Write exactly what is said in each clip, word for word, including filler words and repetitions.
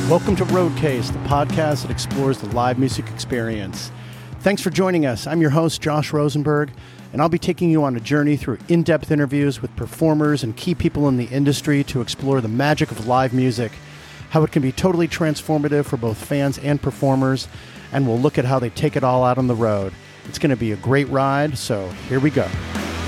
Welcome to Roadcase, the podcast that explores the live music experience. Thanks for joining us. I'm your host, Josh Rosenberg, and I'll be taking you on a journey through in-depth interviews with performers and key people in the industry to explore the magic of live music, how it can be totally transformative for both fans and performers, and we'll look at how they take it all out on the road. It's going to be a great ride, so here we go.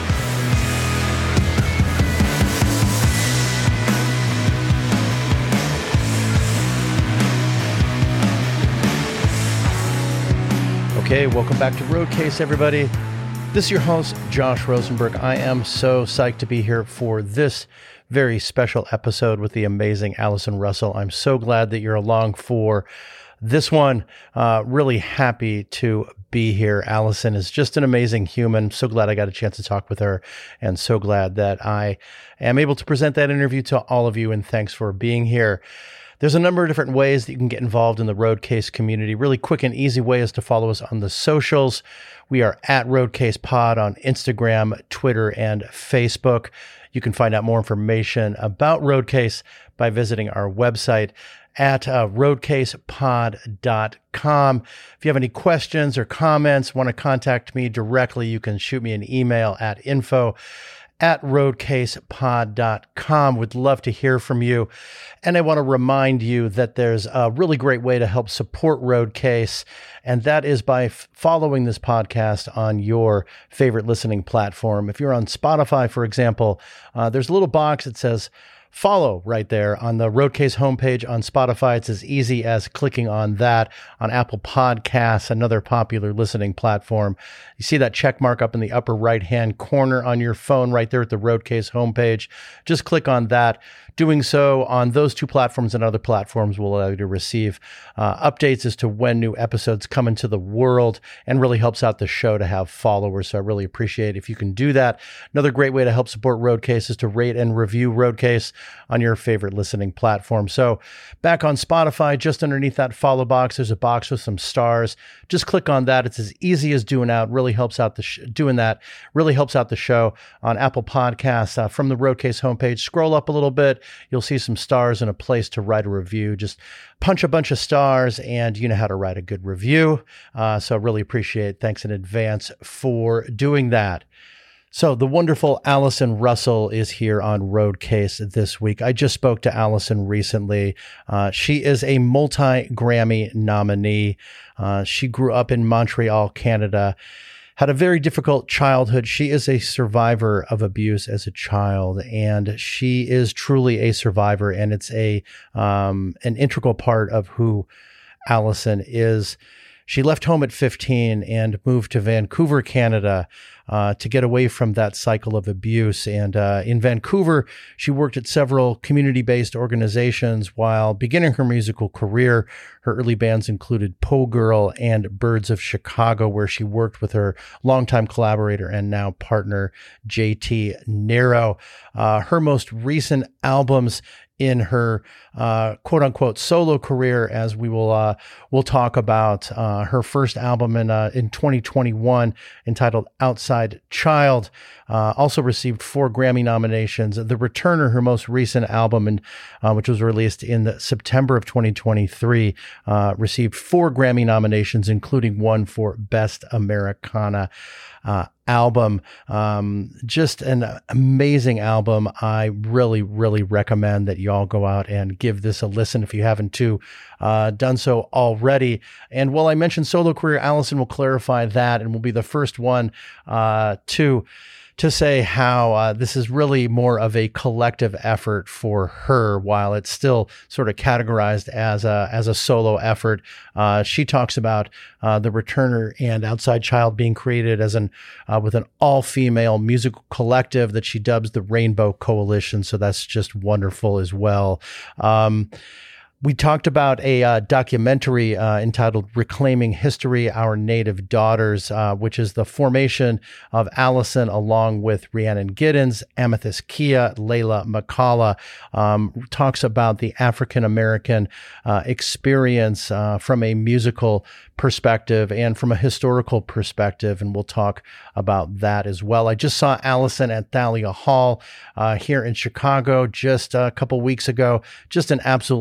Okay, welcome back to Roadcase, everybody. This is your host, Josh Rosenberg. I am so psyched to be here for this very special episode with the amazing Allison Russell. I'm so glad that you're along for this one. Uh, really happy to be here. Allison is just an amazing human. So glad I got a chance to talk with her, and so glad that I am able to present that interview to all of you, and thanks for being here. There's a number of different ways that you can get involved in the Roadcase community. Really quick and easy way is to follow us on the socials. We are at Roadcase Pod on Instagram, Twitter, and Facebook. You can find out more information about Roadcase by visiting our website at uh, roadcase pod dot com. If you have any questions or comments, want to contact me directly, you can shoot me an email at info at roadcase pod dot com. Would love to hear from you. And I want to remind you that there's a really great way to help support Roadcase, and that is by f- following this podcast on your favorite listening platform. If you're on Spotify, for example, uh, there's a little box that says follow right there on the Roadcase homepage on Spotify. It's as easy as clicking on that. On Apple Podcasts, another popular listening platform, you see that check mark up in the upper right-hand corner on your phone right there at the Roadcase homepage. Just click on that. Doing so on those two platforms and other platforms will allow you to receive uh, updates as to when new episodes come into the world, and really helps out the show to have followers. So I really appreciate it if you can do that. Another great way to help support Roadcase is to rate and review Roadcase on your favorite listening platform. So back on Spotify, just underneath that follow box, there's a box with some stars. Just click on that. It's as easy as doing out. Really helps out the sh- doing that. Really helps out the show. On Apple Podcasts, uh, from the Roadcase homepage, scroll up a little bit. You'll see some stars and a place to write a review. Just punch a bunch of stars and you know how to write a good review. Uh, so really appreciate it. Thanks in advance for doing that. So the wonderful Allison Russell is here on Roadcase this week. I just spoke to Allison recently. Uh, she is a multi-Grammy nominee. Uh, she grew up in Montreal, Canada. Had a very difficult childhood. She is a survivor of abuse as a child, and she is truly a survivor, and it's a um, an integral part of who Allison is. She left home at fifteen and moved to Vancouver, Canada, uh, to get away from that cycle of abuse. And uh, in Vancouver, she worked at several community-based organizations while beginning her musical career. Her early bands included Po Girl and Birds of Chicago, where she worked with her longtime collaborator and now partner, J T Nero. Uh, her most recent albums in her uh, quote unquote solo career, as we will uh, we'll talk about uh, her first album in uh, in twenty twenty-one entitled Outside Child, uh, also received four Grammy nominations. The Returner, her most recent album, and uh, which was released in the September of twenty twenty-three, uh, received four Grammy nominations, including one for Best Americana Uh, album. Um, just an amazing album. I really, really recommend that you all go out and give this a listen if you haven't too, uh, done so already. And while I mentioned solo career, Allison will clarify that and will be the first one uh, to to say how uh, this is really more of a collective effort for her, while it's still sort of categorized as a as a solo effort. Uh, she talks about uh, The Returner and Outside Child being created as an uh, with an all-female musical collective that she dubs the Rainbow Coalition. So that's just wonderful as well. Um, We talked about a uh, documentary uh, entitled Reclaiming History, Our Native Daughters, uh, which is the formation of Allison along with Rhiannon Giddens, Amethyst Kia, Layla McCalla. Um, talks about the African-American uh, experience uh, from a musical perspective and from a historical perspective, and we'll talk about that as well. I just saw Allison at Thalia Hall uh, here in Chicago just a couple weeks ago. Just an absolutely amazing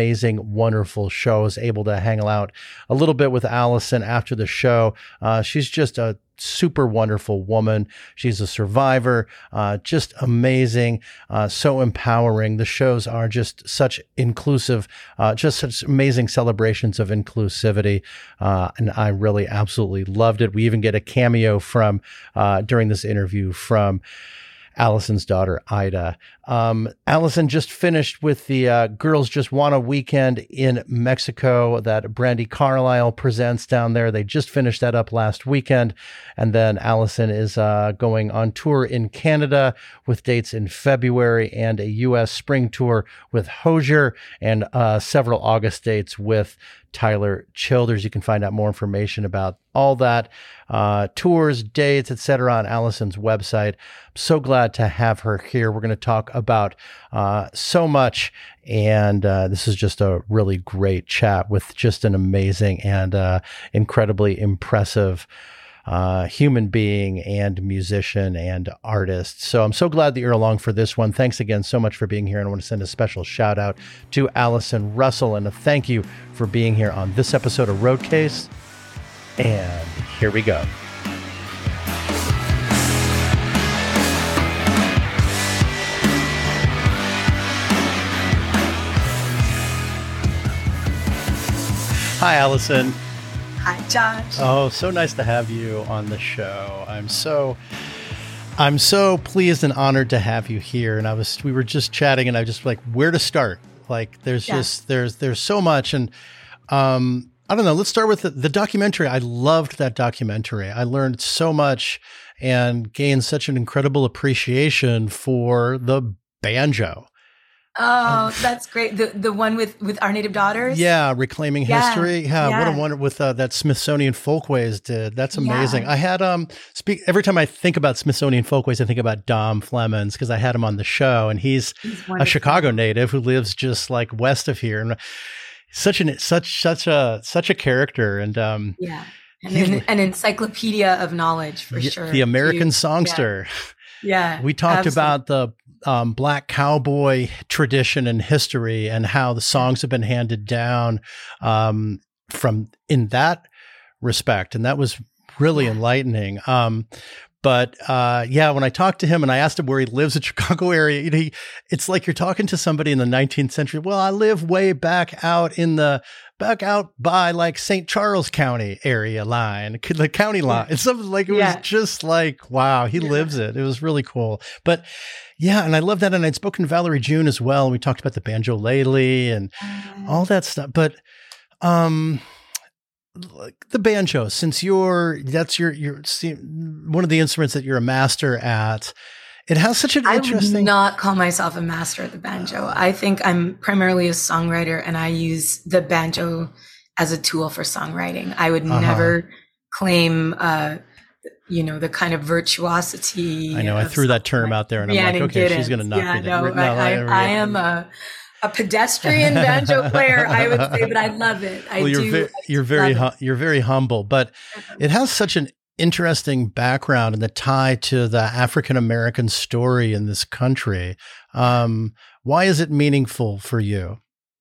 amazing, wonderful show. I was able to hang out a little bit with Allison after the show. Uh, she's just a super wonderful woman. She's a survivor, uh, just amazing, uh, so empowering. The shows are just such inclusive, uh, just such amazing celebrations of inclusivity. Uh, and I really absolutely loved it. We even get a cameo from, uh, during this interview from Allison's daughter, Ida. Um, Allison just finished with the uh, Girls Just Want a Weekend in Mexico that Brandi Carlile presents down there. They just finished that up last weekend. And then Allison is uh, going on tour in Canada with dates in February and a U S spring tour with Hozier and uh, several August dates with Tyler Childers. You can find out more information about all that, uh, tours, dates, et cetera on Allison's website. I'm so glad to have her here. We're going to talk about uh, so much. And uh, this is just a really great chat with just an amazing and uh, incredibly impressive Uh, human being and musician and artist. So I'm so glad that you're along for this one. Thanks again so much for being here. And I want to send a special shout out to Allison Russell and a thank you for being here on this episode of Roadcase. And here we go. Hi, Allison. Hi, Josh. Oh, so nice to have you on the show. I'm so, I'm so pleased and honored to have you here. And I was, we were just chatting, and I just like, where to start? Like, there's yeah. just, there's, there's so much, and um, I don't know. Let's start with the, the documentary. I loved that documentary. I learned so much and gained such an incredible appreciation for the banjo. Oh, that's great. The the one with, with Our Native Daughters? Yeah, Reclaiming yeah, History. Yeah, yeah, what a wonder with uh, that Smithsonian Folkways did. That's amazing. Yeah. I had um speak every time I think about Smithsonian Folkways, I think about Dom Flemons because I had him on the show, and he's, he's a Chicago native who lives just like west of here, and such an such such a such a character, and um yeah, and an, an encyclopedia of knowledge for y- sure. The American songster. Yeah, yeah we talked absolutely. about the Um, black cowboy tradition and history and how the songs have been handed down um, from in that respect. And that was really yeah. enlightening. Um, but uh, yeah, when I talked to him and I asked him where he lives in the Chicago area, you know, he, it's like you're talking to somebody in the nineteenth century. Well, I live way back out in the back out by like Saint Charles County area line, the county line. It's something like, it yeah. was just like, wow, he yeah. lives it. It was really cool. But yeah, and I love that. And I'd spoken to Valerie June as well. And we talked about the banjo-lele and uh, all that stuff. But um, like the banjo, since you're, that's your, your, one of the instruments that you're a master at, it has such an I interesting. I would not call myself a master at the banjo. I think I'm primarily a songwriter, and I use the banjo as a tool for songwriting. I would uh-huh. never claim, uh, you know, the kind of virtuosity. I know. I threw that term out there, and I'm like, okay, she's going to knock yeah, me no, down. No, I, I, I am a, a pedestrian banjo player, I would say, but I love it. I well, you're do. Ve- you're very, hum- you're very humble, but it has such an interesting background and the tie to the African American story in this country. Um, why is it meaningful for you?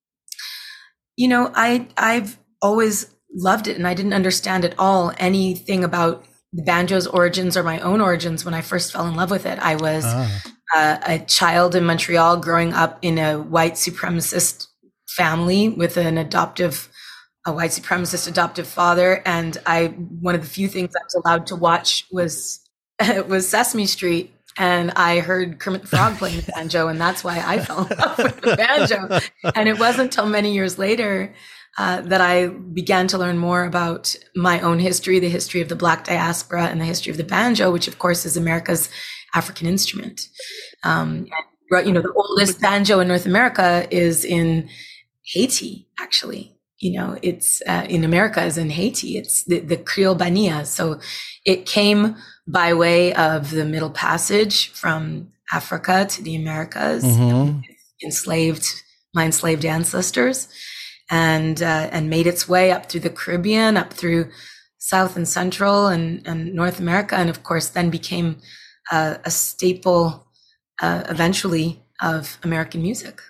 You know, I I've always loved it, and I didn't understand at all anything about the banjo's origins or my own origins when I first fell in love with it. I was ah. uh, a child in Montreal growing up in a white supremacist family with an adoptive, a white supremacist adoptive father. And I, one of the few things I was allowed to watch was, was Sesame Street. And I heard Kermit the Frog playing the banjo, and that's why I fell in love with the banjo. And it wasn't until many years later Uh, that I began to learn more about my own history, the history of the Black diaspora, and the history of the banjo, which of course is America's African instrument. Um, and, you know, the oldest banjo in North America is in Haiti, actually. You know, it's uh, in America is in Haiti. It's the, the Creole Bania. So it came by way of the Middle Passage from Africa to the Americas, mm-hmm. enslaved, my enslaved ancestors. And uh, and made its way up through the Caribbean, up through South and Central and, and North America, and of course then became uh, a staple uh, eventually of American music.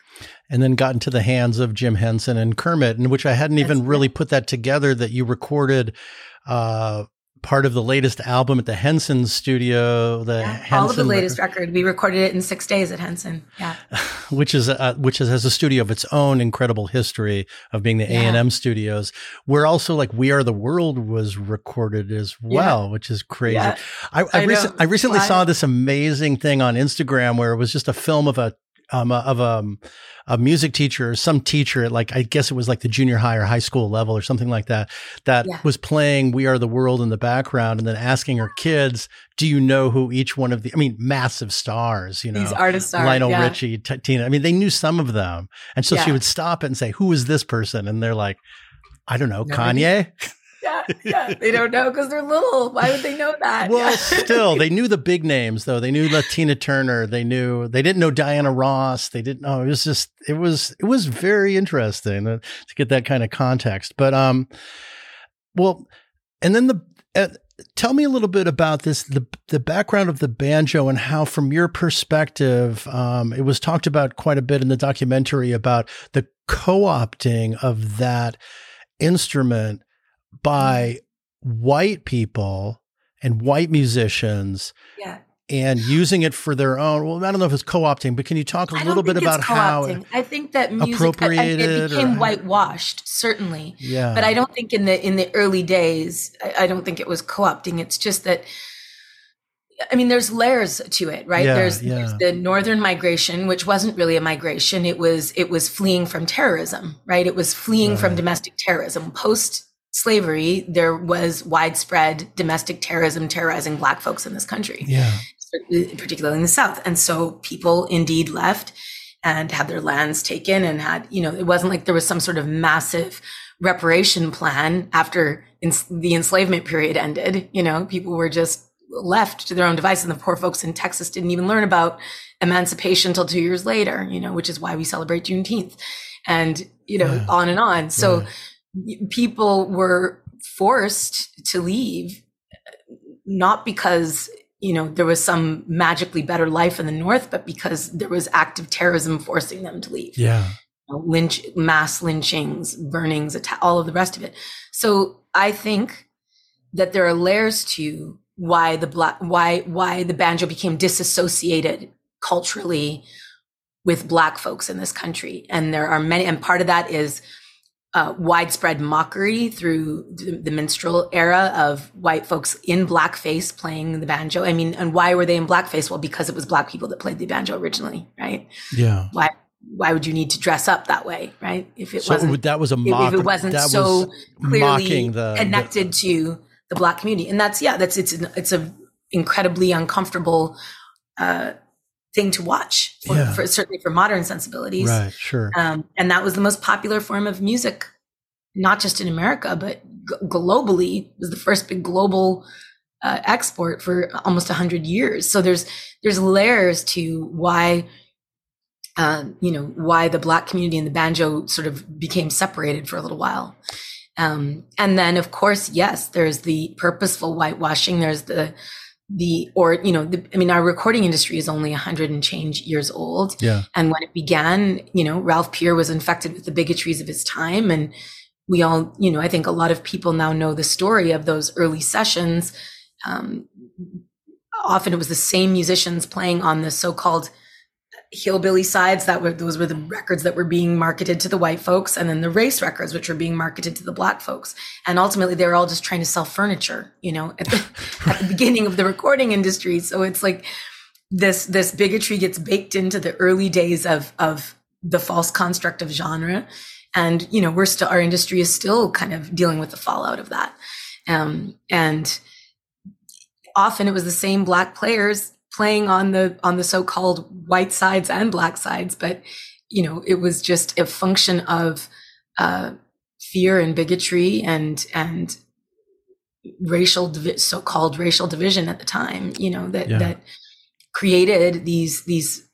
and then got into the hands of Jim Henson and Kermit, in which I hadn't That's even right. really put that together, that you recorded uh, part of the latest album at the Henson studio. The yeah, Henson all of the latest record. record. We recorded it in six days at Henson. Yeah. which is, uh, which is, has a studio of its own incredible history of being the yeah. A and M studios, where also like We Are the World was recorded as well, yeah. which is crazy. Yeah. I, I, I, rec- I recently Why? saw this amazing thing on Instagram where it was just a film of a, um, of a, a music teacher or some teacher at like, I guess it was like the junior high or high school level or something like that, that yeah. was playing We Are the World in the background and then asking her kids, do you know who each one of the, I mean, massive stars, you know, these artists are Lionel yeah. Richie, T- Tina. I mean, they knew some of them. And so yeah. she would stop it and say, who is this person? And they're like, I don't know, no, Kanye. Yeah, yeah, they don't know because they're little. Why would they know that? Well, yeah. still, they knew the big names though. They knew Tina Turner. They knew. They didn't know Diana Ross. They didn't know. It was just. It was. It was very interesting to get that kind of context. But um, well, and then the. Uh, tell me a little bit about this, the the background of the banjo and how, from your perspective, um, it was talked about quite a bit in the documentary about the co-opting of that instrument by white people and white musicians, yeah, and using it for their own. Well, I don't know if it's co-opting, but can you talk a little bit about how it I think that music appropriated it became or, whitewashed, certainly. Yeah, but I don't think in the in the early days, I, I don't think it was co-opting. It's just that. I mean, there's layers to it, right? Yeah, there's, yeah. there's the northern migration, which wasn't really a migration. It was it was fleeing from terrorism, right? It was fleeing right. from domestic terrorism. Post slavery, there was widespread domestic terrorism terrorizing Black folks in this country, yeah, particularly in the South. And so people indeed left and had their lands taken and had, you know, it wasn't like there was some sort of massive reparation plan after ins- the enslavement period ended. You know, people were just left to their own devices. And the poor folks in Texas didn't even learn about emancipation until two years later, you know, which is why we celebrate Juneteenth and, you know, yeah. on and on. So right. people were forced to leave, not because, you know, there was some magically better life in the North, but because there was active terrorism forcing them to leave. Yeah. You know, lynch, mass lynchings, burnings, atta- all of the rest of it. So I think that there are layers to why the black, why, why the banjo became disassociated culturally with Black folks in this country. And there are many, and part of that is uh, widespread mockery through the, the minstrel era of white folks in blackface playing the banjo. I mean, and why were they in blackface? Well, because it was Black people that played the banjo originally, right? Yeah. Why, why would you need to dress up that way, right? If it so wasn't, that was a mock, if it wasn't that so was clearly the, connected the, to the Black community. And that's, yeah, that's, it's, it's a incredibly uncomfortable, uh, thing to watch for, yeah. for certainly for modern sensibilities. Right. Sure. Um, and that was the most popular form of music, not just in America, but g- globally. It was the first big global, uh, export for almost a hundred years. So there's, there's layers to why, uh, you know, why the Black community and the banjo sort of became separated for a little while. Um, and then of course, yes, there's the purposeful whitewashing. There's the, the, or, you know, the, I mean, our recording industry is only a hundred and change years old. Yeah. And when it began, you know, Ralph Peer was infected with the bigotries of his time. And we all, you know, I think a lot of people now know the story of those early sessions. Um, often it was the same musicians playing on the so-called hillbilly sides that were, those were the records that were being marketed to the white folks, and then the race records, which were being marketed to the Black folks. And ultimately they were all just trying to sell furniture, you know, at the, at the beginning of the recording industry. So it's like this, this bigotry gets baked into the early days of, of the false construct of genre. And, you know, we're still, our industry is still kind of dealing with the fallout of that. Um, and often it was the same Black players playing on the, on the so-called white sides and Black sides. But, you know, it was just a function of, uh, fear and bigotry and, and racial, divi- so-called racial division at the time, you know, that, yeah. that created these, these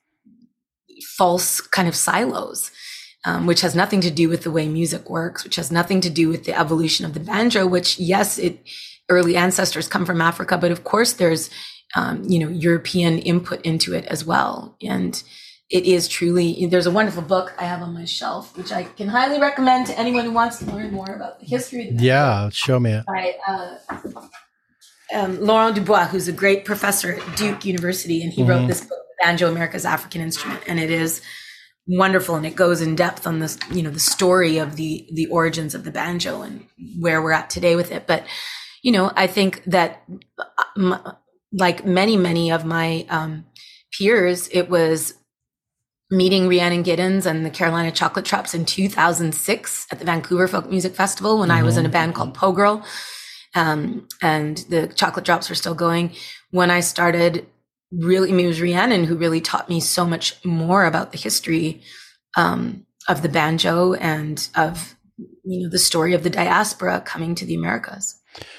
false kind of silos, um, which has nothing to do with the way music works, which has nothing to do with the evolution of the banjo, which yes, it, early ancestors come from Africa, but of course there's, Um, you know, European input into it as well. And it is truly, there's a wonderful book I have on my shelf, which I can highly recommend to anyone who wants to learn more about the history of the Yeah, show me it. By uh, um, Laurent Dubois, who's a great professor at Duke University, and he mm-hmm. wrote this book, Banjo, America's African Instrument, and it is wonderful, and it goes in depth on this, you know, the story of the the origins of the banjo and where we're at today with it. But, you know, I think that like many, many of my um, peers, it was meeting Rhiannon Giddens and the Carolina Chocolate Drops in two thousand six at the Vancouver Folk Music Festival when mm-hmm. I was in a band called Po Girl, um, and the Chocolate Drops were still going. When I started really, I mean, it was Rhiannon who really taught me so much more about the history um, of the banjo and of, you know, the story of the diaspora coming to the Americas.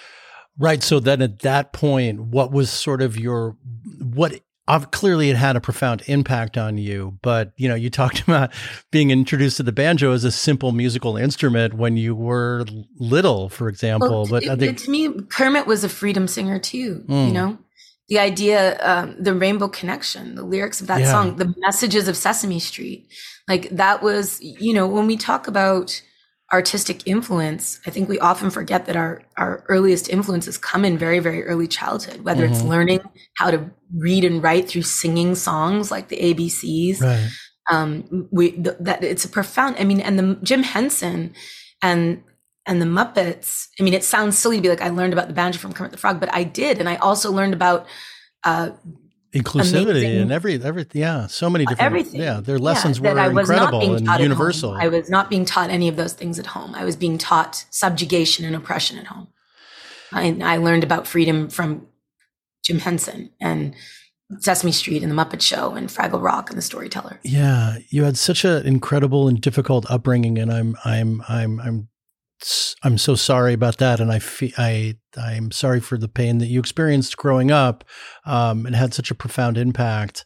Right. So then at that point, what was sort of your, what Uh, clearly it had a profound impact on you, but, you know, you talked about being introduced to the banjo as a simple musical instrument when you were little, for example. Well, but it, I think to me, Kermit was a freedom singer too, mm. you know, the idea, um, the Rainbow Connection, the lyrics of that yeah. song, the messages of Sesame Street, like that was, you know, when we talk about artistic influence, I think we often forget that our, our earliest influences come in very, very early childhood, whether mm-hmm. it's learning how to read and write through singing songs like the A B Cs. Right. Um, we, th- that it's a profound, I mean, and the Jim Henson and, and the Muppets, I mean, it sounds silly to be like, I learned about the banjo from Kermit the Frog, but I did. And I also learned about, uh, inclusivity amazing, and every, every, yeah, so many different, everything. yeah, their lessons yeah, were I was incredible not being and universal. I was not being taught any of those things at home. I was being taught subjugation and oppression at home. I, I learned about freedom from Jim Henson and Sesame Street and the Muppet Show and Fraggle Rock and the Storyteller. Yeah, you had such an incredible and difficult upbringing, and I'm, I'm, I'm, I'm, I'm so sorry about that, and I feel I, I'm sorry for the pain that you experienced growing up. Um, it had such a profound impact.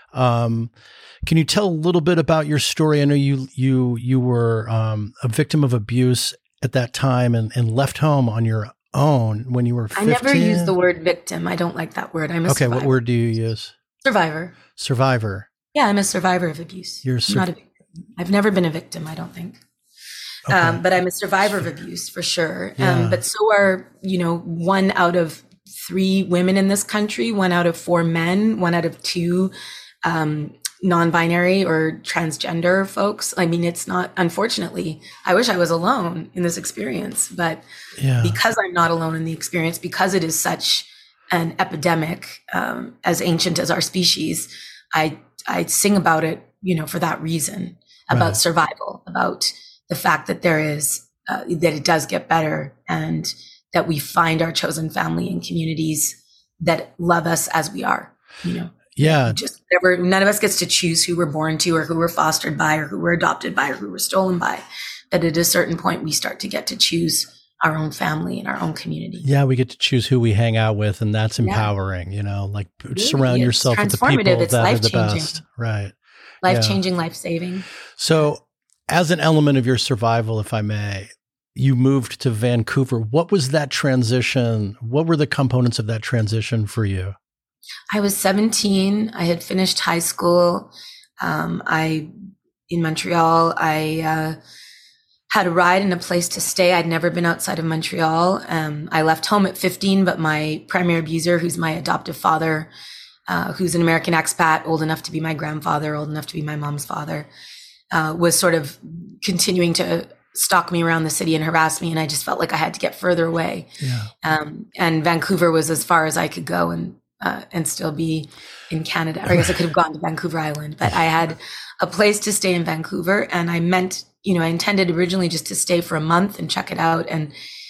Um, can you tell a little bit about your story? I know you, you, you were um, a victim of abuse at that time, and, and left home on your own when you were fifteen. I never use the word victim. I don't like that word. I'm a okay. survivor. What word do you use? Survivor. Survivor. Yeah, I'm a survivor of abuse. You're sur- not a victim. I've never been a victim, I don't think. Okay. Um, but I'm a survivor of abuse for sure. Yeah. Um, but so are, you know, one out of three women in this country, one out of four men, one out of two um, non-binary or transgender folks. I mean, it's not, unfortunately, I wish I was alone in this experience, but yeah. because I'm not alone in the experience, because it is such an epidemic, um, as ancient as our species, I, I sing about it, you know, for that reason, about right. survival, about the fact that there is, uh, that it does get better, and that we find our chosen family and communities that love us as we are, you know. Yeah. Just never, none of us gets to choose who we're born to, or who we're fostered by, or who we're adopted by, or who we're stolen by. But at a certain point, we start to get to choose our own family and our own community. Yeah, we get to choose who we hang out with, and that's empowering, yeah. you know, like really, surround yourself with the people it's that are the best. Right. Life-changing, yeah. life-saving. So as an element of your survival, if I may, you moved to Vancouver. What was that transition? What were the components of that transition for you? I was seventeen. I had finished high school. Um, I, in Montreal, I uh, had a ride and a place to stay. I'd never been outside of Montreal. Um, I left home at fifteen, but my primary abuser, who's my adoptive father, uh, who's an American expat, old enough to be my grandfather, old enough to be my mom's father, uh, was sort of continuing to stalk me around the city and harass me. And I just felt like I had to get further away. Yeah. Um, and Vancouver was as far as I could go, and uh, and still be in Canada. Or I guess I could have gone to Vancouver Island, but I had a place to stay in Vancouver. And I meant, you know, I intended originally just to stay for a month and check it out. And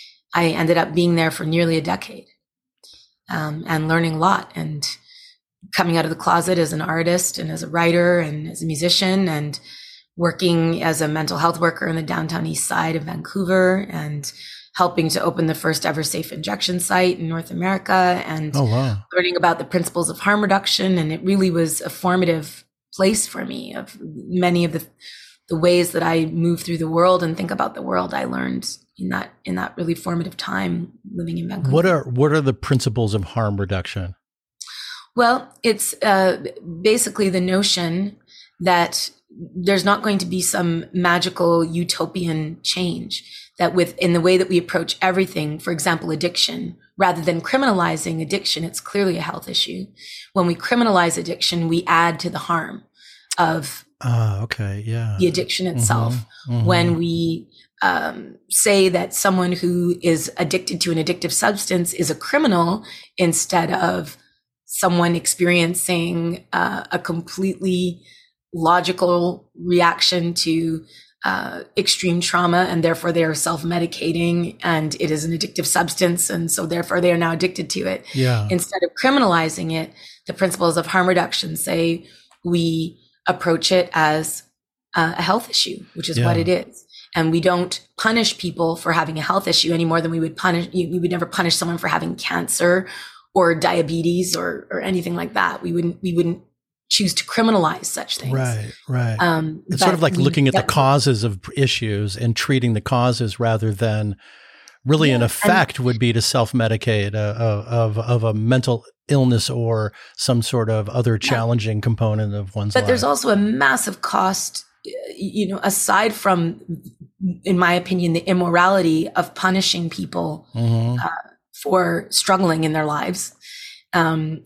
I ended up being there for nearly a decade, um, and learning a lot, and coming out of the closet as an artist and as a writer and as a musician, and working as a mental health worker in the downtown east side of Vancouver, and helping to open the first ever safe injection site in North America, and oh, wow. learning about the principles of harm reduction. And it really was a formative place for me. Of many of the the ways that I move through the world and think about the world, I learned in that in that really formative time living in Vancouver. What are what are the principles of harm reduction? Well, it's uh, basically the notion that there's not going to be some magical utopian change, that with in the way that we approach everything, for example, addiction, rather than criminalizing addiction, it's clearly a health issue. When we criminalize addiction, we add to the harm of uh, okay, yeah. the addiction itself. Mm-hmm, mm-hmm. When we um, say that someone who is addicted to an addictive substance is a criminal, instead of someone experiencing uh, a completely logical reaction to uh, extreme trauma, and therefore they are self-medicating, and it is an addictive substance, and so therefore they are now addicted to it. Yeah. Instead of criminalizing it, the principles of harm reduction say we approach it as uh, a health issue, which is yeah. what it is. And we don't punish people for having a health issue any more than we would punish, we would never punish someone for having cancer or diabetes or, or anything like that. We wouldn't, we wouldn't choose to criminalize such things. Right, right. Um, it's sort of like we, looking at that, the causes of issues and treating the causes rather than really yeah, an effect would be to self-medicate uh, of, of a mental illness or some sort of other challenging yeah. component of one's but life. But there's also a massive cost, you know, aside from, in my opinion, the immorality of punishing people mm-hmm. uh, for struggling in their lives. Um,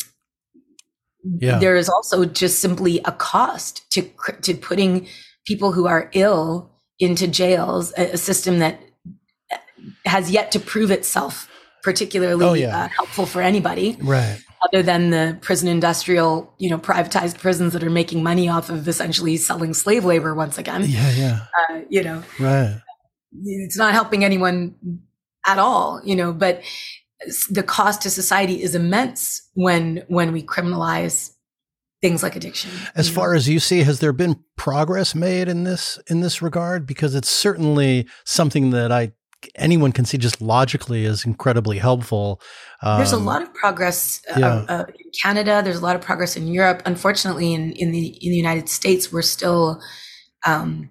yeah. There is also just simply a cost to to putting people who are ill into jails, a, a system that has yet to prove itself particularly oh, yeah. uh, helpful for anybody. Right. Other than the prison industrial, you know, privatized prisons that are making money off of essentially selling slave labor once again. Yeah, yeah. Uh, you know, right. It's not helping anyone at all, you know, but the cost to society is immense when when we criminalize things like addiction. As far as you see, has there been progress made in this in this regard? Because it's certainly something that I anyone can see just logically is incredibly helpful. Um, there's a lot of progress uh, yeah. uh, in Canada. There's a lot of progress in Europe. Unfortunately, in in the in the United States, we're still um,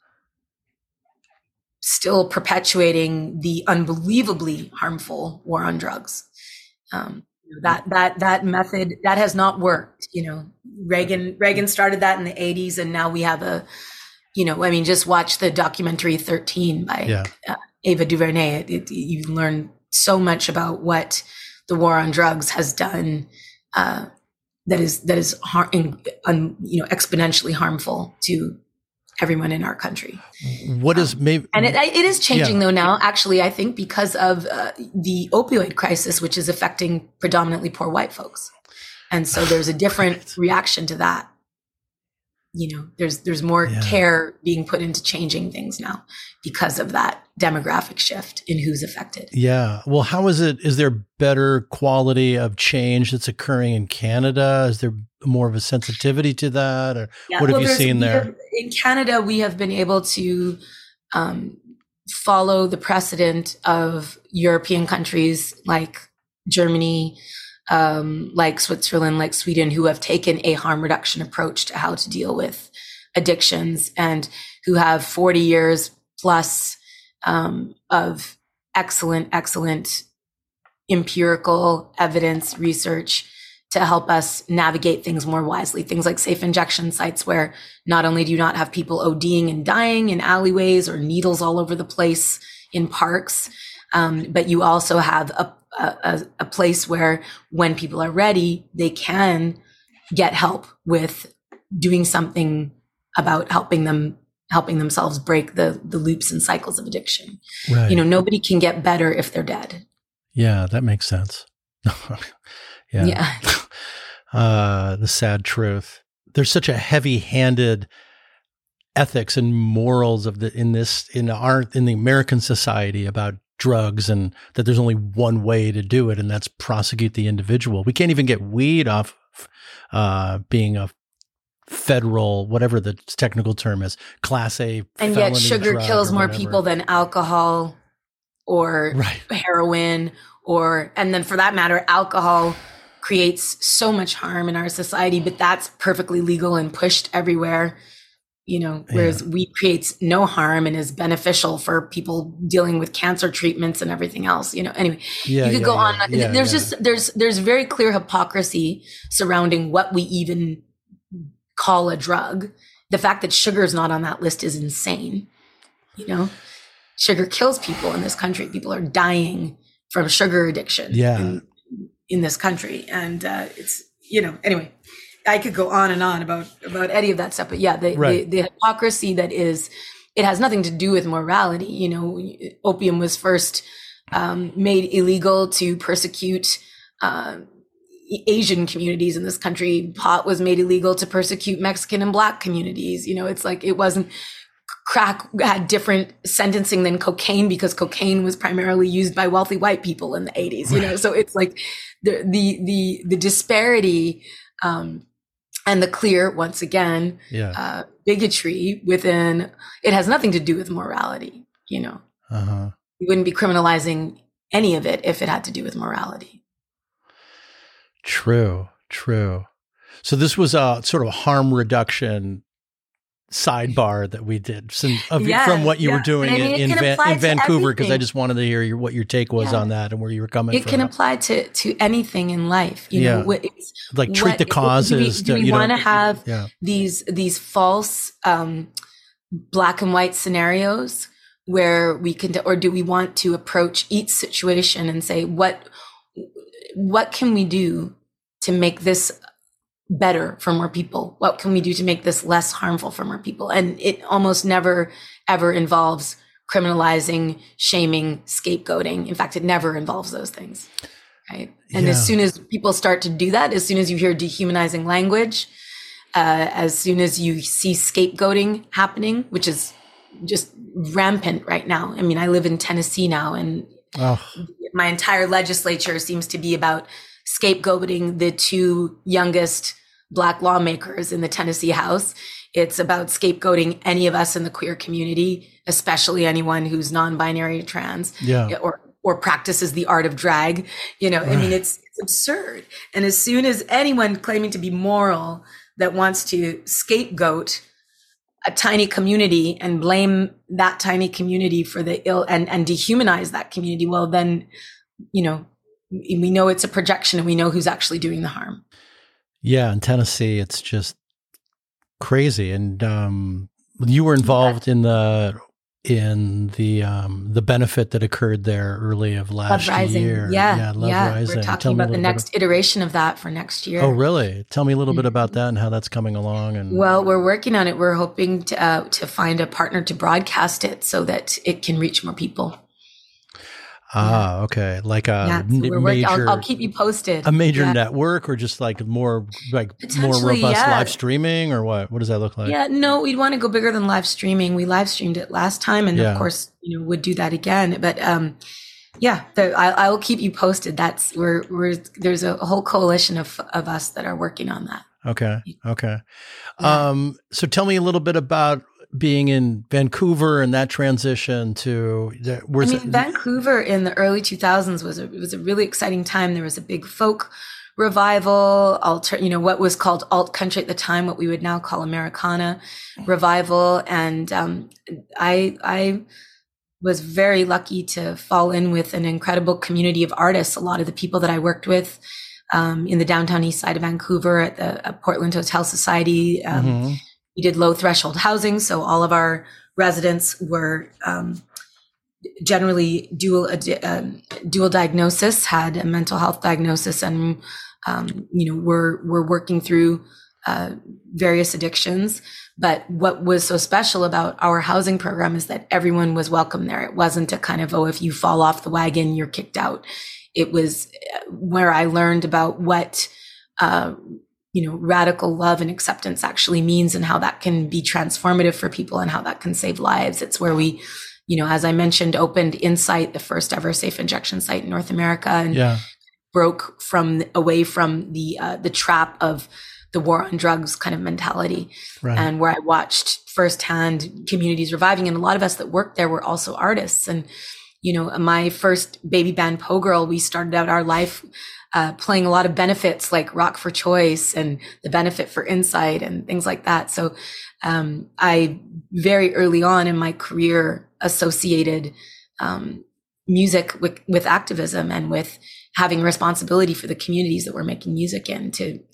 still perpetuating the unbelievably harmful war on drugs. Um, that that that method that has not worked. You know, Reagan Reagan started that in the eighties, and now we have a, you know, I mean, just watch the documentary thirteen by yeah. uh, Ava DuVernay. It, it, you learn so much about what the war on drugs has done. Uh, that is that is har- in, un, you know exponentially harmful to everyone in our country. What is maybe, and it, it is changing yeah. though now, actually, I think because of uh, the opioid crisis, which is affecting predominantly poor white folks. And so there's a different right. reaction to that. You know, there's, there's more yeah. care being put into changing things now because of that demographic shift in who's affected. Yeah. Well, how is it, is there better quality of change that's occurring in Canada? Is there more of a sensitivity to that, or yeah, what have well, you seen there? Have, in Canada, we have been able to um, follow the precedent of European countries like Germany, um, like Switzerland, like Sweden, who have taken a harm reduction approach to how to deal with addictions, and who have forty years plus um, of excellent, excellent empirical evidence research to help us navigate things more wisely. Things like safe injection sites, where not only do you not have people ODing and dying in alleyways or needles all over the place in parks, um, but you also have a, a, a place where when people are ready, they can get help with doing something about helping them, helping themselves break the, the loops and cycles of addiction. Right. You know, nobody can get better if they're dead. Yeah, that makes sense. Yeah. yeah. Uh, the sad truth. There's such a heavy-handed ethics and morals of the in this in our in the American society about drugs, and that there's only one way to do it, and that's prosecute the individual. We can't even get weed off uh, being a federal, whatever the technical term is, class A. And yet, sugar kills more people than alcohol or right. heroin, or and then for that matter, alcohol creates so much harm in our society, but that's perfectly legal and pushed everywhere, you know, whereas yeah. weed creates no harm and is beneficial for people dealing with cancer treatments and everything else, you know. Anyway, yeah, you could yeah, go yeah, on. yeah, there's yeah. just, there's, there's very clear hypocrisy surrounding what we even call a drug. The fact that sugar is not on that list is insane. You know, sugar kills people in this country. People are dying from sugar addiction yeah. in, in this country. And uh, it's, you know, anyway, I could go on and on about, about any of that stuff. But yeah, the, right. the, the hypocrisy that is, it has nothing to do with morality. You know, opium was first um, made illegal to persecute uh, Asian communities in this country. Pot was made illegal to persecute Mexican and Black communities. You know, it's like, it wasn't, crack had different sentencing than cocaine because cocaine was primarily used by wealthy white people in the eighties, you know? So it's like the, the, the, the disparity, um, and the clear, once again, yeah. uh, bigotry within, it has nothing to do with morality, you know? Uh-huh. We wouldn't be criminalizing any of it if it had to do with morality. True, true. So this was a sort of a harm reduction sidebar that we did some of, yeah, from what you yeah. were doing I mean, in, in, Van, in Vancouver, because I just wanted to hear your, what your take was yeah. on that and where you were coming it from. It can apply to, to anything in life. You yeah. know, what, it's, like treat what, the causes. Do we, do we want to have yeah. these, these false um, black and white scenarios where we can, or do we want to approach each situation and say, what, what can we do to make this better for more people? What can we do to make this less harmful for more people? And it almost never, ever involves criminalizing, shaming, scapegoating. In fact, it never involves those things, right? And yeah. as soon as people start to do that, as soon as you hear dehumanizing language, uh, as soon as you see scapegoating happening, which is just rampant right now. I mean, I live in Tennessee now, and oh. my entire legislature seems to be about scapegoating the two youngest Black lawmakers in the Tennessee House. It's about scapegoating any of us in the queer community, especially anyone who's non-binary, trans, yeah. or or practices the art of drag. You know, right. I mean, it's, it's absurd. And as soon as anyone claiming to be moral that wants to scapegoat a tiny community and blame that tiny community for the ill and, and dehumanize that community, well, then, you know, we know it's a projection and we know who's actually doing the harm. Yeah. In Tennessee, it's just crazy. And, um, you were involved yeah. in the, in the, um, the benefit that occurred there early of last Love Rising. year. Yeah. Yeah. Love yeah. Rising. We're talking about the next of, iteration of that for next year. Oh, really? Tell me a little mm-hmm. bit about that and how that's coming along. And well, we're working on it. We're hoping to, uh, to find a partner to broadcast it so that it can reach more people. Ah, okay. Like a yeah, so major, working, I'll, I'll keep you posted. A major yeah. network, or just like more, like more robust yeah. live streaming, or what? What does that look like? Yeah, no, we'd want to go bigger than live streaming. We live streamed it last time, and yeah. of course, you know, would do that again. But um, yeah, the, I, I will keep you posted. That's we're we're there's a whole coalition of of us that are working on that. Okay, okay. Yeah. Um, so tell me a little bit about being in Vancouver and that transition to the, I mean, Vancouver in the early two thousands was a, it was a really exciting time. There was a big folk revival, alter, you know, what was called alt country at the time, what we would now call Americana revival. And, um, I, I was very lucky to fall in with an incredible community of artists. A lot of the people that I worked with, um, in the downtown east side of Vancouver at the at Portland Hotel Society, um, mm-hmm. we did low threshold housing. So all of our residents were um, generally dual uh, dual diagnosis, had a mental health diagnosis, and um, you know were were working through uh, various addictions. But what was so special about our housing program is that everyone was welcome there. It wasn't a kind of, oh, if you fall off the wagon, you're kicked out. It was where I learned about what uh, you know, radical love and acceptance actually means, and how that can be transformative for people and how that can save lives. It's where we, you know, as I mentioned, opened Insight, the first ever safe injection site in North America, and yeah. broke from away from the uh, the trap of the war on drugs kind of mentality, right. and where I watched firsthand communities reviving. And a lot of us that worked there were also artists. And, you know, my first baby band, Po Girl, we started out our life Uh, playing a lot of benefits like Rock for Choice and the benefit for Insight and things like that. So um, I very early on in my career associated um, music with, with activism and with having responsibility for the communities that we're making music in to to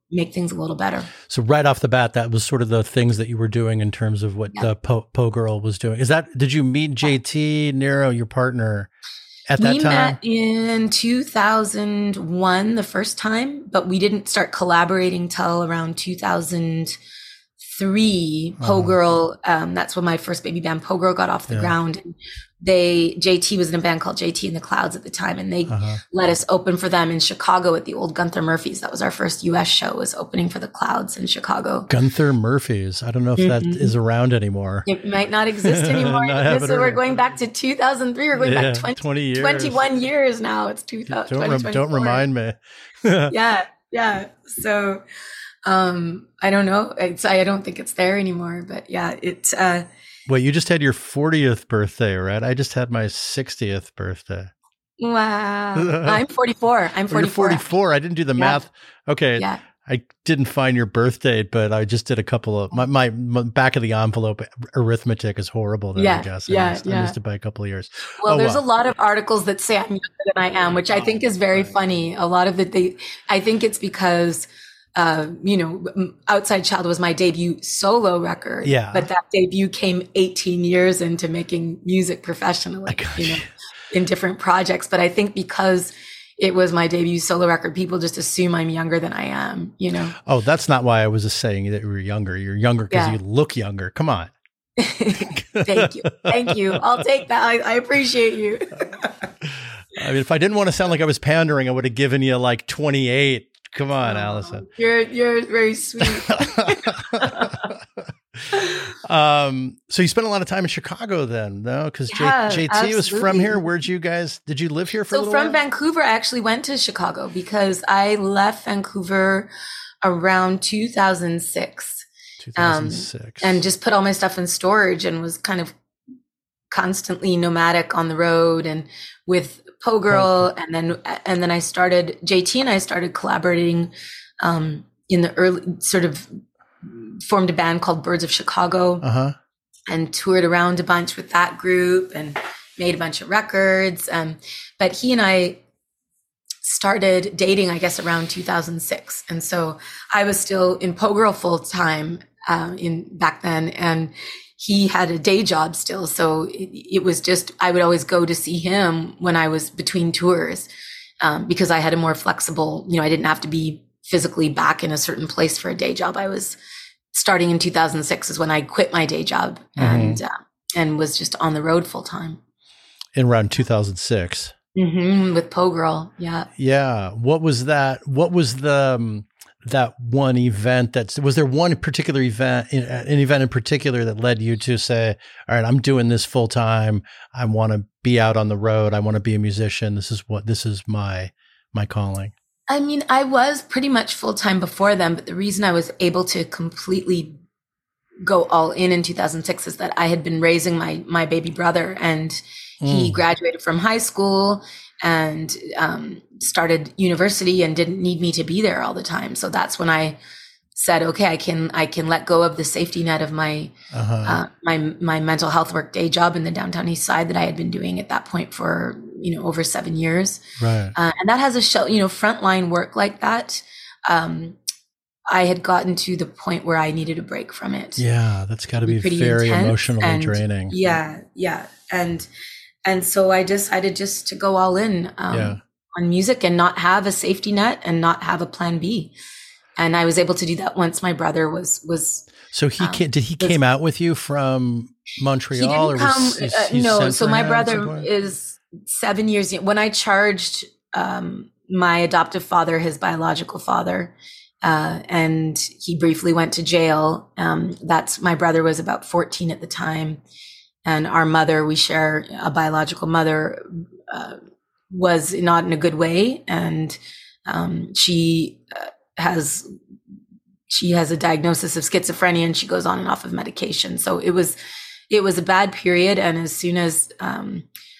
make things a little better. So right off the bat, that was sort of the things that you were doing in terms of what yeah. the Po, Po Girl was doing. Is that, did you meet J T Nero, your partner, at that we time? We met in two thousand one the first time, but we didn't start collaborating till around two thousand three. Po Girl, um, that's when my first baby band, Po Girl, got off the yeah. ground. And they, J T was in a band called J T and the Clouds at the time, and they uh-huh. let us open for them in Chicago at the old Gunther Murphys. That was our first U S show, was opening for the Clouds in Chicago. Gunther Murphys. I don't know if mm-hmm. that is around anymore. It might not exist anymore. no, so we're going back to two thousand three. We're going yeah, back twenty, twenty years. twenty-one years now. It's two thousand. Don't, rem- don't remind me. yeah, yeah. So um, I don't know. It's, I don't think it's there anymore, but yeah, it's, uh, Well, you just had your fortieth birthday, right? I just had my sixtieth birthday. Wow. I'm forty-four. I'm forty-four. You're forty-four. I didn't do the yeah. math. Okay. Yeah. I didn't find your birth date, but I just did a couple of, my, my, my back of the envelope arithmetic is horrible there, yeah, I guess. Yeah, I missed, yeah. I missed it by a couple of years. Well, oh, there's wow. a lot of articles that say I'm younger than I am, which I think is very funny. A lot of it, they, I think it's because Uh, you know, Outside Child was my debut solo record. Yeah. But that debut came eighteen years into making music professionally, you know, in different projects. But I think because it was my debut solo record, people just assume I'm younger than I am, you know? Oh, that's not why I was just saying that you were younger. You're younger because yeah. you look younger. Come on. Thank you. Thank you. I'll take that. I, I appreciate you. I mean, if I didn't want to sound like I was pandering, I would have given you like twenty-eight. Come on, oh, Allison. You're you're very sweet. um, so you spent a lot of time in Chicago then, though, because yeah, J- JT was from here. Where'd you guys? Did you live here for? So a little from while? Vancouver, I actually went to Chicago because I left Vancouver around two thousand six. two thousand six. Um, and just put all my stuff in storage and was kind of constantly nomadic on the road and with Po Girl, and then and then I started J T and I started collaborating um, in the early sort of formed a band called Birds of Chicago uh-huh. and toured around a bunch with that group and made a bunch of records. Um, but he and I started dating, I guess, around two thousand six, and so I was still in Po Girl full time uh, in back then, and he had a day job still. So it, it was just, I would always go to see him when I was between tours, um, because I had a more flexible, you know, I didn't have to be physically back in a certain place for a day job. I was starting in two thousand six is when I quit my day job mm-hmm. and, uh, and was just on the road full time. In around two thousand six. Mm-hmm, with Po Girl. Yeah. Yeah. What was that? What was the, um, that one event that's, was there one particular event, an event in particular that led you to say, all right, I'm doing this full time. I want to be out on the road. I want to be a musician. This is what, this is my, my calling. I mean, I was pretty much full time before then, but the reason I was able to completely go all in in two thousand six is that I had been raising my, my baby brother, and mm. he graduated from high school and um, started university and didn't need me to be there all the time. So that's when I said, okay, I can, I can let go of the safety net of my, uh-huh. uh, my, my mental health work day job in the downtown East Side that I had been doing at that point for, you know, over seven years. Right. Uh, and that has a show, you know, frontline work like that. Um, I had gotten to the point where I needed a break from it. Yeah. That's gotta be very emotionally and, draining. Yeah. Yeah. And, And so I decided just to go all in um, yeah. on music and not have a safety net and not have a plan B. And I was able to do that once my brother was, was. So he um, came, did he was, came out with you from Montreal? He didn't or come, was, uh, no. So my brother is seven years. When I charged um, my adoptive father, his biological father, uh, and he briefly went to jail. Um, that's, my brother was about fourteen at the time. And our mother, we share a biological mother, uh, was not in a good way. And um, she uh, has, she has a diagnosis of schizophrenia, and she goes on and off of medication. So it was, it was a bad period. And as soon as um,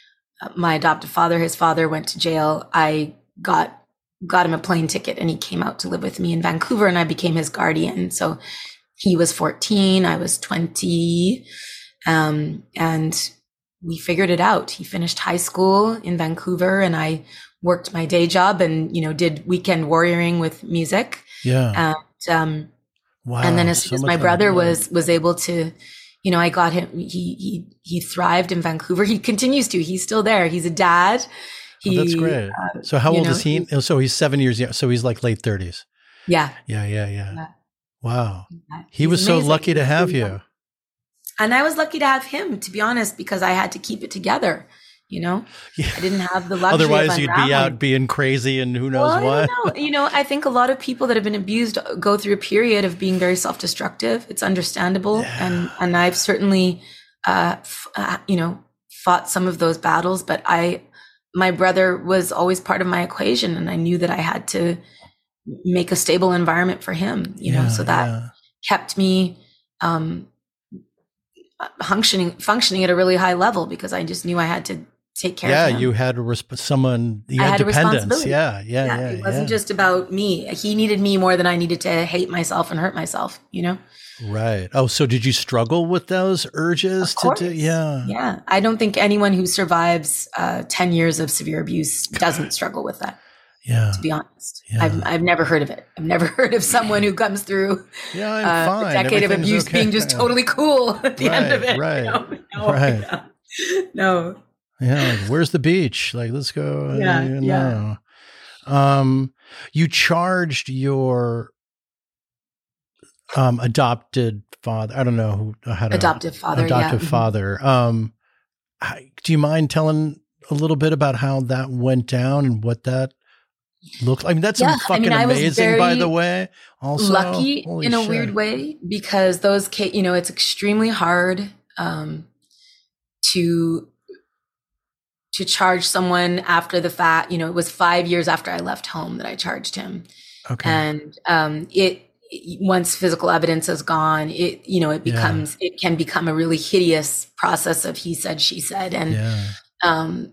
my adoptive father, his father, went to jail, I got, got him a plane ticket, and he came out to live with me in Vancouver, and I became his guardian. So he was fourteen, I was twenty. Um, and we figured it out. He finished high school in Vancouver, and I worked my day job and, you know, did weekend warrioring with music. Yeah. um, wow. And then as soon so as my brother was, was able to, you know, I got him, he, he, he thrived in Vancouver. He continues to, he's still there. He's a dad. He, oh, that's great. Uh, so how old know, is he? he? So he's seven years young. So he's like late thirties. Yeah. Yeah. Yeah. Yeah. yeah. Wow. Yeah. He he's was amazing. so lucky to have you. And I was lucky to have him, to be honest, because I had to keep it together. You know, yeah. I didn't have the luxury. Otherwise, you'd be out being crazy and who knows well, what. I don't know. You know, I think a lot of people that have been abused go through a period of being very self-destructive. It's understandable, yeah. and and I've certainly, uh, f- uh, you know, fought some of those battles. But I, my brother was always part of my equation, and I knew that I had to make a stable environment for him. You yeah, know, so that yeah. kept me. Um, functioning functioning at a really high level because I just knew I had to take care yeah, of him. Yeah, you had a resp- someone, you I had, had dependence. Yeah, yeah, yeah, yeah. It wasn't yeah. just about me. He needed me more than I needed to hate myself and hurt myself, you know? Right. Oh, so did you struggle with those urges of course. to do? Yeah. Yeah. I don't think anyone who survives uh, ten years of severe abuse doesn't struggle with that. Yeah. To be honest, yeah. I've I've never heard of it. I've never heard of someone who comes through yeah, I'm uh, fine. a decade of abuse okay. being just totally cool at the right, end of it. Right. You know? No, right. No. no. Yeah. Like, where's the beach? Like, let's go. Yeah. You yeah. know. Um, you charged your um adopted father. I don't know who how to adoptive father. Adoptive yeah. father. Um, do you mind telling a little bit about how that went down and what that looked? I mean, that's yeah, fucking I mean, amazing, by the way. Also, lucky Holy in a shit. weird way because those, you know, it's extremely hard um, to to charge someone after the fact. You know, it was five years after I left home that I charged him, okay. and um, it once physical evidence is gone, it you know it becomes yeah. it can become a really hideous process of he said, she said, and yeah. um,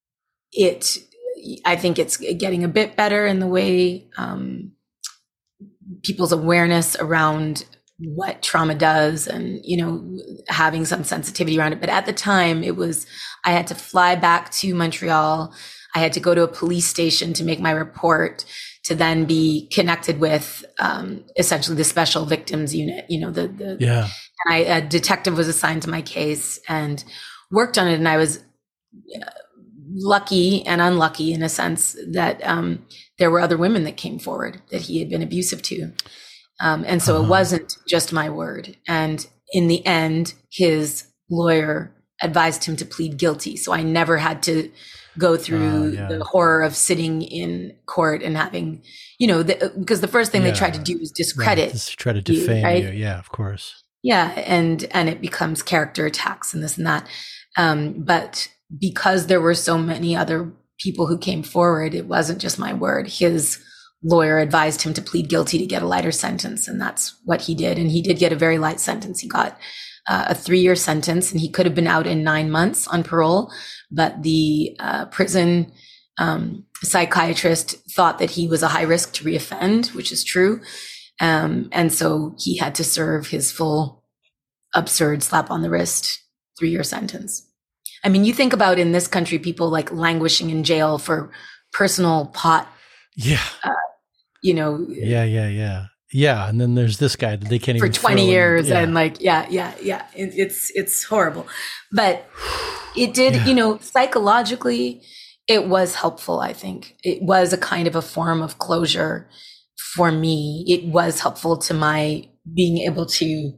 it. I think it's getting a bit better in the way um, people's awareness around what trauma does and, you know, having some sensitivity around it. But at the time it was, I had to fly back to Montreal. I had to go to a police station to make my report to then be connected with um, essentially the special victims unit, you know, the, the yeah. and I, a detective was assigned to my case and worked on it. And I was uh, lucky and unlucky in a sense that um, there were other women that came forward that he had been abusive to. Um, and so uh-huh. it wasn't just my word. And in the end, his lawyer advised him to plead guilty. So I never had to go through uh, yeah. the horror of sitting in court and having, you know, the, because the first thing yeah. they tried to do was discredit. Right. Just try to defame you, right? you. Yeah, of course. Yeah. And, and it becomes character attacks and this and that. Um, but because there were so many other people who came forward, it wasn't just my word. His lawyer advised him to plead guilty to get a lighter sentence. And that's what he did. And he did get a very light sentence. He got uh, a three-year sentence and he could have been out in nine months on parole. But the uh, prison um, psychiatrist thought that he was a high risk to reoffend, which is true. Um, and so he had to serve his full absurd slap on the wrist three-year sentence. I mean, you think about in this country, people like languishing in jail for personal pot. Yeah. Uh, you know. Yeah, yeah, yeah. Yeah. And then there's this guy that they can't for even for twenty years yeah. and like, yeah, yeah, yeah. It, it's, it's horrible. But it did, yeah. you know, psychologically, it was helpful, I think. It was a kind of a form of closure for me. It was helpful to my being able to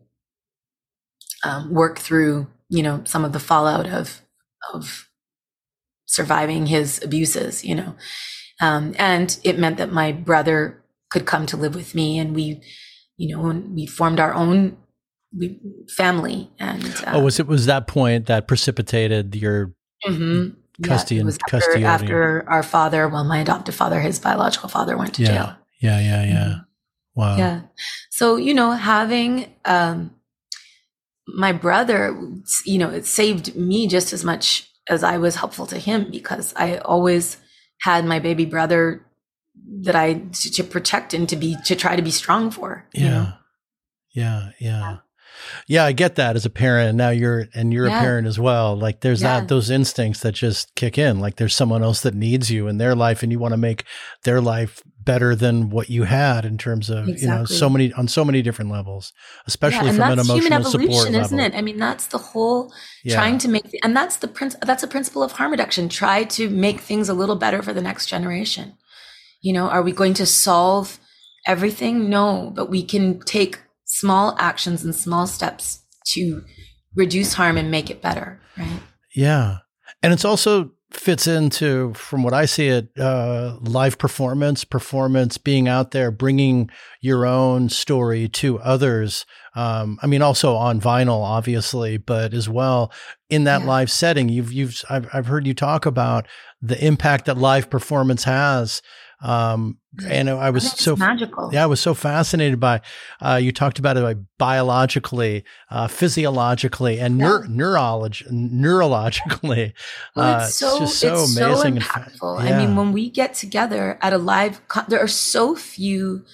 um, work through, you know, some of the fallout of, of surviving his abuses, you know. Um, and it meant that my brother could come to live with me and we, you know, and we formed our own we, family. And uh, oh, was it was that point that precipitated your mm-hmm. custody yeah, and after, custody after our father, well, my adoptive father, his biological father went to yeah. jail. Yeah, yeah, yeah. Mm-hmm. Wow. Yeah. So, you know, having um, my brother, you know, it saved me just as much as I was helpful to him because I always had my baby brother that I to, to protect and to be to try to be strong for. Yeah. You know? Yeah, yeah. Yeah, I get that as a parent. Now you're and you're yeah. a parent as well. Like there's yeah. that those instincts that just kick in. Like there's someone else that needs you in their life and you want to make their life better than what you had in terms of, exactly. you know, so many, on so many different levels, especially yeah, from an emotional support level. Human evolution, isn't it? I mean, that's the whole yeah. trying to make, and that's the prince, that's a principle of harm reduction. Try to make things a little better for the next generation. You know, are we going to solve everything? No, but we can take small actions and small steps to reduce harm and make it better, right? Yeah. And it's also fits into, from what I see it, uh, live performance, performance, being out there, bringing your own story to others. Um, I mean, also on vinyl, obviously, but as well in that yeah. live setting, you've, you've, I've, I've heard you talk about the impact that live performance has. Um, and I was I so magical. Yeah, I was so fascinated by, uh, you talked about it like biologically, uh, physiologically and yeah. neur- neurolog- neurologically. Well, it's so, uh, it's just so it's amazing. So impactful. Yeah. I mean, when we get together at a live, con- there are so few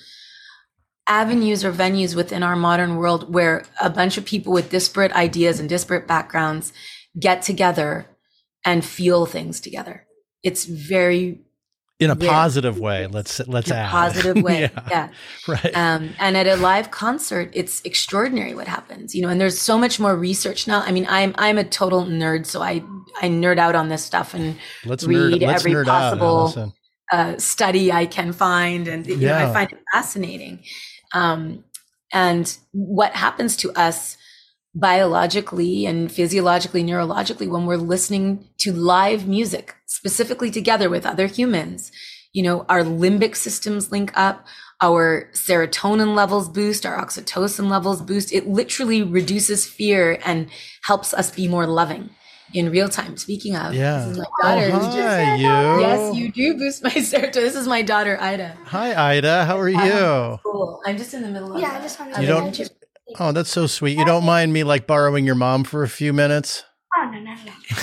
avenues or venues within our modern world where a bunch of people with disparate ideas and disparate backgrounds get together and feel things together. It's very in a rare. positive way. Let's let's in a add. positive way. yeah. yeah. Right. Um, and at a live concert, it's extraordinary what happens, you know, and there's so much more research now. I mean, I'm, I'm a total nerd, so I, I nerd out on this stuff and let's read nerd, let's every nerd possible out, uh, study I can find. And, you yeah. know, I find it fascinating. Um, and what happens to us biologically and physiologically, neurologically, when we're listening to live music, specifically together with other humans, you know, our limbic systems link up, our serotonin levels boost, our oxytocin levels boost. It literally reduces fear and helps us be more loving in real time. Speaking of, yeah. this is my daughter. Oh, hi, you. Yes, you do boost my serotonin. This is my daughter, Ida. Hi, Ida. How are you? Cool. I'm just in the middle of Yeah, I just wanted to. You don't. Oh, that's so sweet. You don't mind me like borrowing your mom for a few minutes? Oh, no, no,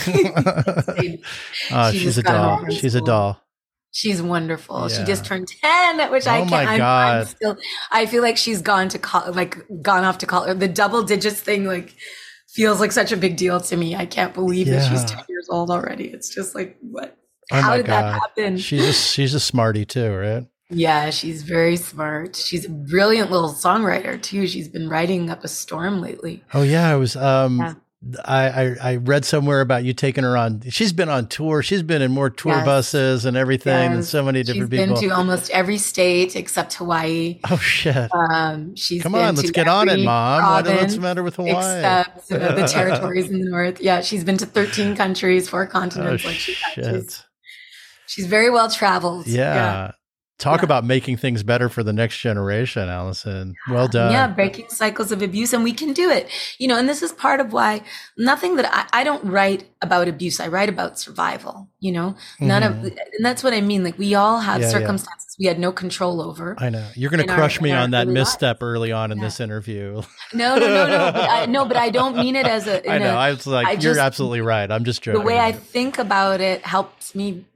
no. oh, she she's a doll. She's a doll. She's wonderful. Yeah. She just turned ten, which oh I can't. Oh my God. I'm, I'm still, I feel like she's gone to call, like gone off to college. The double digits thing, like feels like such a big deal to me. I can't believe yeah. that she's ten years old already. It's just like, what? Oh How my did God. that happen? She's a, she's a smarty too, right? Yeah, she's very smart. She's a brilliant little songwriter too. She's been writing up a storm lately. Oh yeah, I was. Um, yeah. I, I I read somewhere about you taking her on. She's been on tour. She's been in more tour yes. buses and everything, yes. and so many different she's people. She's been to almost every state except Hawaii. Oh shit! Um, she's come been on, let's to get on it, Mom. What, what's the matter with Hawaii? Except uh, the territories in the north. Yeah, she's been to thirteen countries, four continents. Oh like she shit! she's, she's very well traveled. Yeah. yeah. Talk yeah. about making things better for the next generation, Allison. Well done. Yeah, breaking cycles of abuse. And we can do it. You know, and this is part of why nothing that I, I don't write about abuse. I write about survival, you know, none mm-hmm. of, and that's what I mean. Like we all have yeah, circumstances yeah. we had no control over. I know. You're going to crush our, me on that misstep life. early on in yeah. this interview. No, no, no, no. But I, no, but I don't mean it as a, I know. A, I was like, I you're just, absolutely right. I'm just joking. The way I think about it helps me.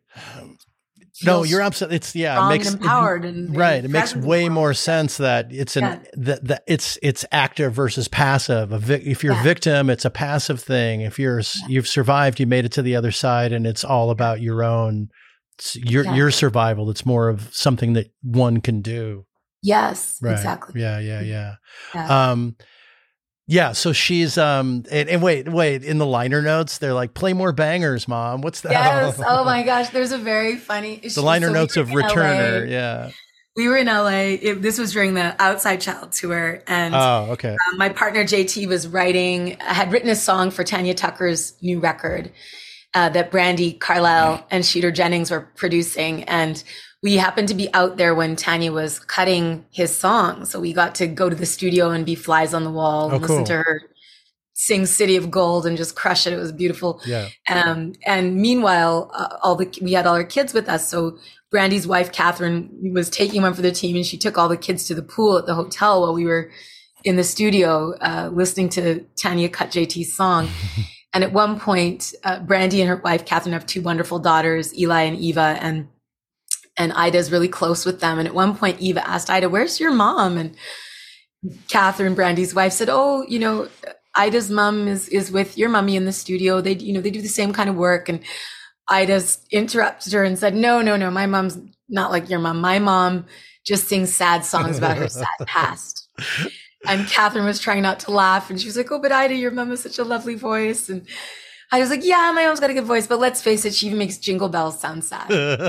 No, you're absolutely. It's yeah, it makes and empowered and right. And it makes way more sense that it's an yeah. that that it's it's active versus passive. A vic, if you're a yeah. victim, it's a passive thing. If you're yeah. you've survived, you made it to the other side, and it's all about your own your yeah. your survival. It's more of something that one can do. Yes, right. exactly. Yeah, yeah, yeah. yeah. Um, Yeah, so she's um and, and wait, wait, in the liner notes, they're like, play more bangers, Mom. What's that? Yes. Oh my gosh. There's a very funny The liner so notes we of Returner, L A. Yeah. We were in L A. It, this was during the Outside Child tour. And oh, okay. um, my partner J T was writing, had written a song for Tanya Tucker's new record uh, that Brandi Carlile and Sheeter Jennings were producing. And we happened to be out there when Tanya was cutting his song. So we got to go to the studio and be flies on the wall and oh, listen cool. to her sing City of Gold and just crush it. It was beautiful. Yeah. Um, and meanwhile, uh, all the, we had all our kids with us. So Brandy's wife, Catherine, was taking one for the team and she took all the kids to the pool at the hotel while we were in the studio, uh, listening to Tanya cut J T's song. And at one point, uh, Brandy and her wife, Catherine, have two wonderful daughters, Eli and Eva, and And Ida's really close with them. And at one point, Eva asked Ida, where's your mom? And Catherine, Brandy's wife, said, oh, you know, Ida's mom is, is with your mommy in the studio. They, you know, they do the same kind of work. And Ida interrupted her and said, no, no, no, my mom's not like your mom. My mom just sings sad songs about her sad past. And Catherine was trying not to laugh. And she was like, oh, but Ida, your mom has such a lovely voice. And I was like, yeah, my mom's got a good voice. But let's face it, she even makes Jingle Bells sound sad.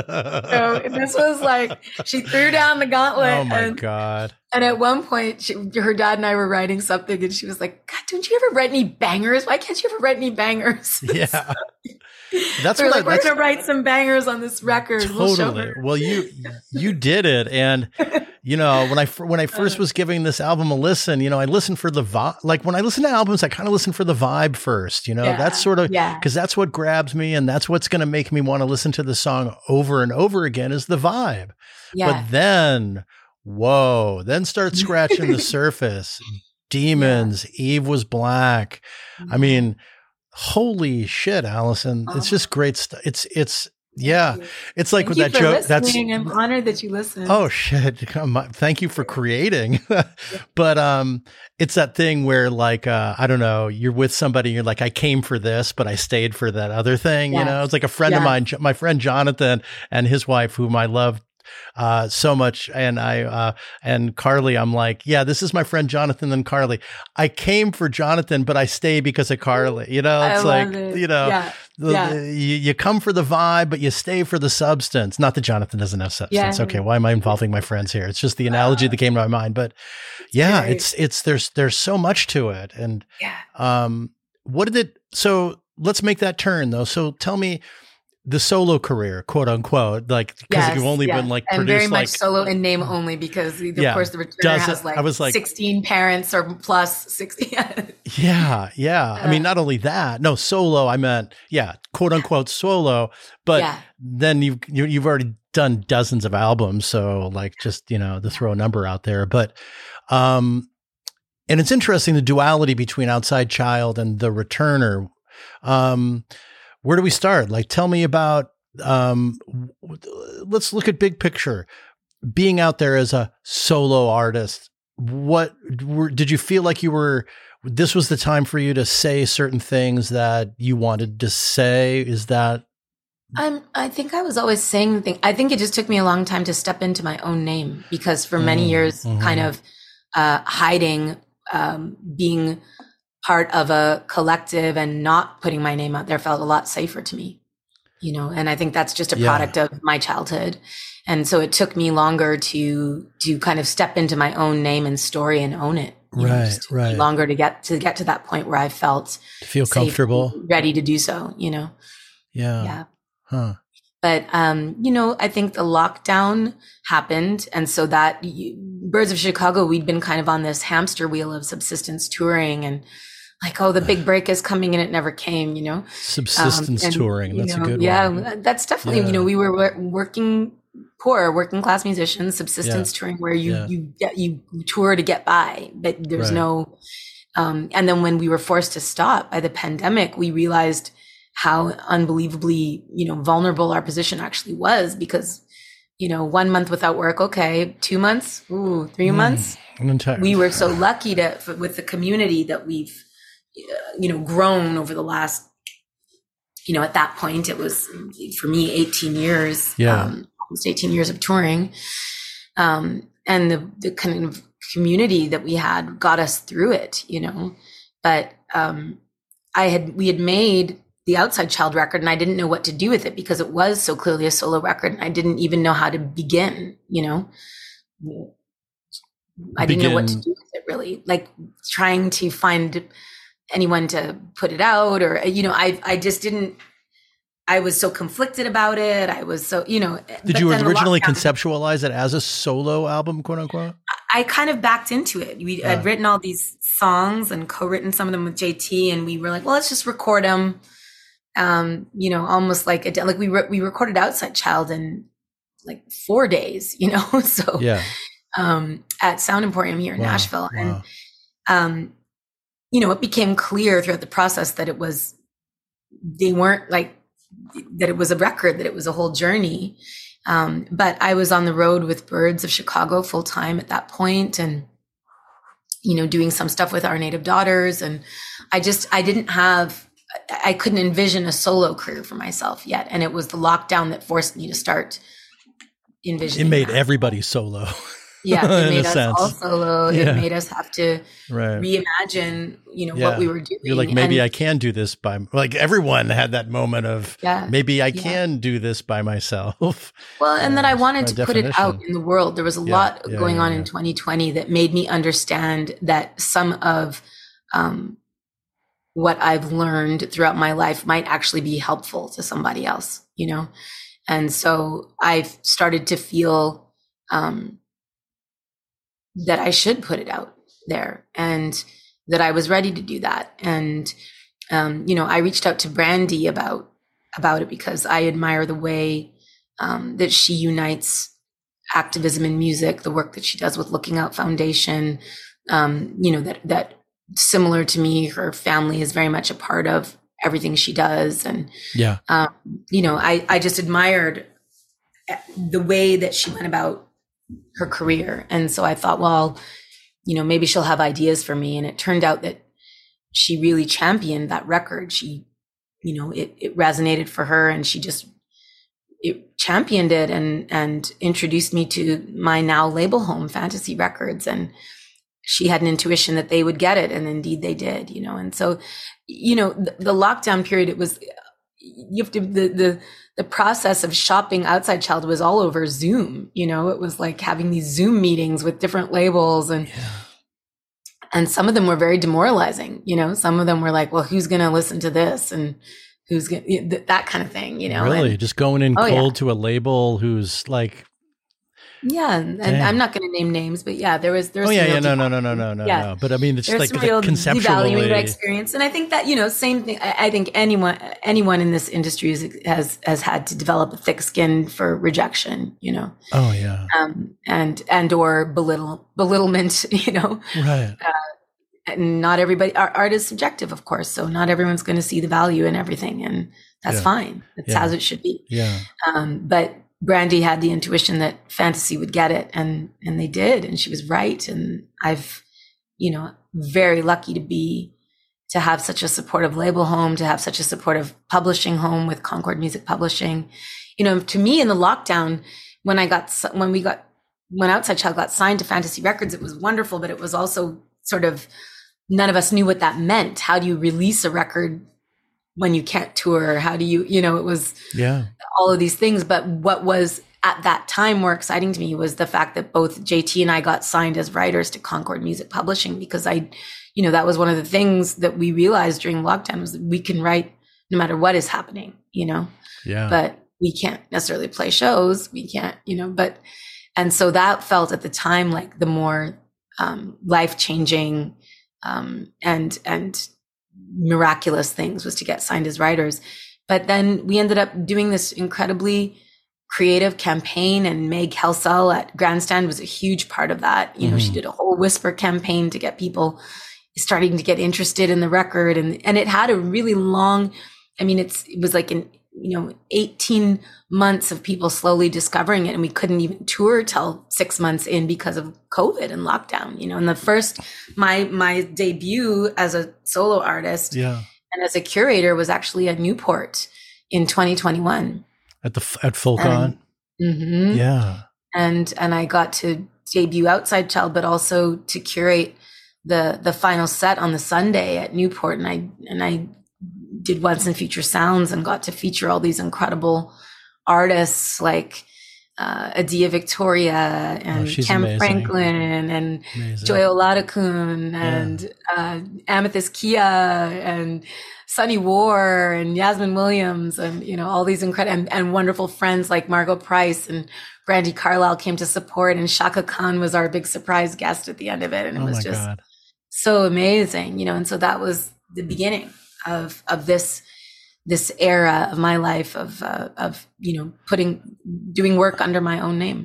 So this was like, she threw down the gauntlet. Oh, my and, God. And at one point, she, her dad and I were writing something. And she was like, God, don't you ever write any bangers? Why can't you ever write any bangers? Yeah. That's we're what like, I, we're that's, gonna write some bangers on this record. We'll show totally. her. Well, you you did it, and you know when I when I first was giving this album a listen, you know, I listened for the vibe. Like when I listen to albums, I kind of listen for the vibe first. You know, Yeah, that's sort of yeah. because that's what grabs me, and that's what's going to make me want to listen to the song over and over again is the vibe. Yeah. But then, whoa, then start scratching the surface. Demons, Eve Was Black. I mean. Holy shit, Allison. It's just great stuff. It's, it's, yeah. It's like Thank with that you for joke. That's, listening. I'm honored that you listened. oh shit. Come on. Thank you for creating. But, um, it's that thing where like, uh, I don't know, you're with somebody, and you're like, I came for this, but I stayed for that other thing. Yes. You know, it's like a friend of Yeah. mine, my friend Jonathan and his wife, whom I love uh, so much. And I, uh, and Carly, I'm like, yeah, this is my friend Jonathan and Carly. I came for Jonathan, but I stay because of Carly. You know, it's I like, love it. you know, Yeah. the, Yeah. the- you, you come for the vibe, but you stay for the substance. Not that Jonathan doesn't have substance. Yeah. Okay. Why am I involving my friends here? It's just the analogy that came to my mind, but yeah, great. it's, it's, there's, there's so much to it. And, Yeah. um, what did it, so let's make that turn though. So tell me, the solo career, quote unquote, like because Yes, you've only yeah. been like and produced very much like solo in name only because of Yeah. course the returner Does has it- like, I was like- sixteen parents or plus sixty. yeah, yeah. I mean, not only that, no solo. I meant yeah, quote unquote solo. But Yeah. then you've you, you've already done dozens of albums, so like just you know to throw a number out there. But um, and it's interesting the duality between Outside Child and The Returner. Um, where do we start? Like, tell me about. Um, w- let's look at big picture. Being out there as a solo artist, what were, did you feel like you were? This was the time for you to say certain things that you wanted to say. Is that? I'm, I think I was always saying the thing. I think it just took me a long time to step into my own name because for many Mm, years, mhm. kind of uh, hiding, um, being part of a collective and not putting my name out there felt a lot safer to me, you know, and I think that's just a Yeah. product of my childhood. And so it took me longer to, to kind of step into my own name and story and own it. you know, Right, just took me right. Longer to get, to get to that point where I felt Feel safe, comfortable? ready to do so, you know? Yeah. Yeah. Huh. But, um, you know, I think the lockdown happened. And so that you, Birds of Chicago, we'd been kind of on this hamster wheel of subsistence touring and like, oh, the big break is coming and it never came, you know? Subsistence Um, and, touring. you That's know, a good yeah, one. that's definitely, Yeah. you know, we were wor- working poor, working class musicians, subsistence touring where you, Yeah. you get, you tour to get by, but there's Right. no, um, and then when we were forced to stop by the pandemic, we realized how unbelievably, you know, vulnerable our position actually was because, you know, one month without work. Okay. Two months. Ooh, three Mm. months. An entire. We were so lucky to, f- with the community that we've, uh, you know, grown over the last, you know, at that point, it was for me, eighteen years, Yeah. um, almost eighteen years of touring. Um, and the, the kind of community that we had got us through it, you know, but, um, I had, we had made the Outside Child record and I didn't know what to do with it because it was so clearly a solo record. And I didn't even know how to begin, you know, I didn't know what to Begin- do with it really, like trying to find anyone to put it out or, you know, I, I just didn't, I was so conflicted about it. I was so, you know, Did but you then the originally lockdown- conceptualize it as a solo album, quote unquote? I kind of backed into it. We Yeah. I'd written all these songs and co-written some of them with J T, and we were like, well, let's just record them. Um, you know, almost like a, like we re- we recorded Outside Child in like four days. You know, so Yeah. um, at Sound Emporium here in Wow, Nashville, and wow. um, you know, it became clear throughout the process that it was they weren't like that it was a record, that it was a whole journey. Um, but I was on the road with Birds of Chicago full time at that point and, you know, doing some stuff with Our Native Daughters. And I just, I didn't have, I couldn't envision a solo career for myself yet. And it was the lockdown that forced me to start envisioning. It made that. everybody solo. Yeah, it made us sense. all solo. Yeah. It made us have to right. reimagine, you know, yeah. what we were doing. You're like, maybe and, I can do this by, like everyone had that moment of, yeah, maybe I yeah. can do this by myself. Well, and uh, then I wanted to definition. put it out in the world. There was a yeah. lot yeah, going yeah, on yeah. in twenty twenty that made me understand that some of um, what I've learned throughout my life might actually be helpful to somebody else, you know? And so I've started to feel um, that I should put it out there and that I was ready to do that. And, um, you know, I reached out to Brandy about, about it because I admire the way um, that she unites activism in music, the work that she does with Looking Out Foundation, um, you know, that, that similar to me, her family is very much a part of everything she does. And, yeah, um, you know, I, I just admired the way that she went about her career. And so I thought, well, you know, maybe she'll have ideas for me. And it turned out that she really championed that record. She, you know, it, it resonated for her and she just, it championed it and, and introduced me to my now label home, Fantasy Records. And she had an intuition that they would get it. And indeed they did, you know. And so, you know, the, the lockdown period, it was, you have to, the, the, the process of shopping Outside Child was all over Zoom. You know, it was like having these Zoom meetings with different labels and, yeah. and some of them were very demoralizing. You know, some of them were like, well, who's going to listen to this? And who's going to, that kind of thing, you know? Really? And, just going in oh, cold yeah. to a label who's like, yeah. And, and I'm not going to name names, but yeah, there was, there was, oh yeah, yeah, no, de- no, no, no, no, no, yeah. no. But I mean, it's There's like some the real conceptually devaluing experience. And I think that, you know, same thing. I, I think anyone, anyone in this industry is, has, has had to develop a thick skin for rejection, you know? Oh yeah. Um, and, and, or belittle, belittlement, you know? Right. Uh, and not everybody, art, art is subjective, of course. So not everyone's going to see the value in everything. And that's yeah. fine. That's yeah. how it should be. Yeah. Um, but Brandy had the intuition that Fantasy would get it, and and they did, and she was right. And I've, you know, very lucky to be to have such a supportive label home, to have such a supportive publishing home with Concord Music Publishing. You know, to me in the lockdown, when I got when we got when Outside Child got signed to Fantasy Records, it was wonderful, but it was also sort of none of us knew what that meant. How do you release a record when you can't tour? How do you, you know, it was yeah. all of these things. But what was at that time more exciting to me was the fact that both J T and I got signed as writers to Concord Music Publishing, because I, you know, that was one of the things that we realized during lockdown was that we can write no matter what is happening, you know, yeah. but we can't necessarily play shows. We can't, you know, but, and so that felt at the time like the more um, life-changing um, and, and, miraculous things was to get signed as writers. But then we ended up doing this incredibly creative campaign, and Meg Helsel at Grandstand was a huge part of that. You know, mm-hmm. she did a whole whisper campaign to get people starting to get interested in the record. And, and it had a really long, I mean, it's, it was like an, you know, eighteen months of people slowly discovering it. And we couldn't even tour till six months in because of COVID and lockdown, you know, and the first, my, my debut as a solo artist yeah. and as a curator was actually at Newport in twenty twenty-one. At the, at Fulcon. Mm-hmm. Yeah. And, and I got to debut Outside Child, but also to curate the, the final set on the Sunday at Newport. And I, and I, did Once in Future Sounds and got to feature all these incredible artists like uh, Adia Victoria and oh, Cam amazing. Franklin and amazing. Joy Oladokun and yeah. uh, Amethyst Kia and Sunny War and Yasmin Williams and, you know, all these incredible and, and wonderful friends like Margot Price and Brandy Carlisle came to support, and Shaka Khan was our big surprise guest at the end of it. And it oh was my just God. so amazing, you know, and so that was the beginning of, of this, this era of my life of, uh, of, you know, putting, doing work under my own name.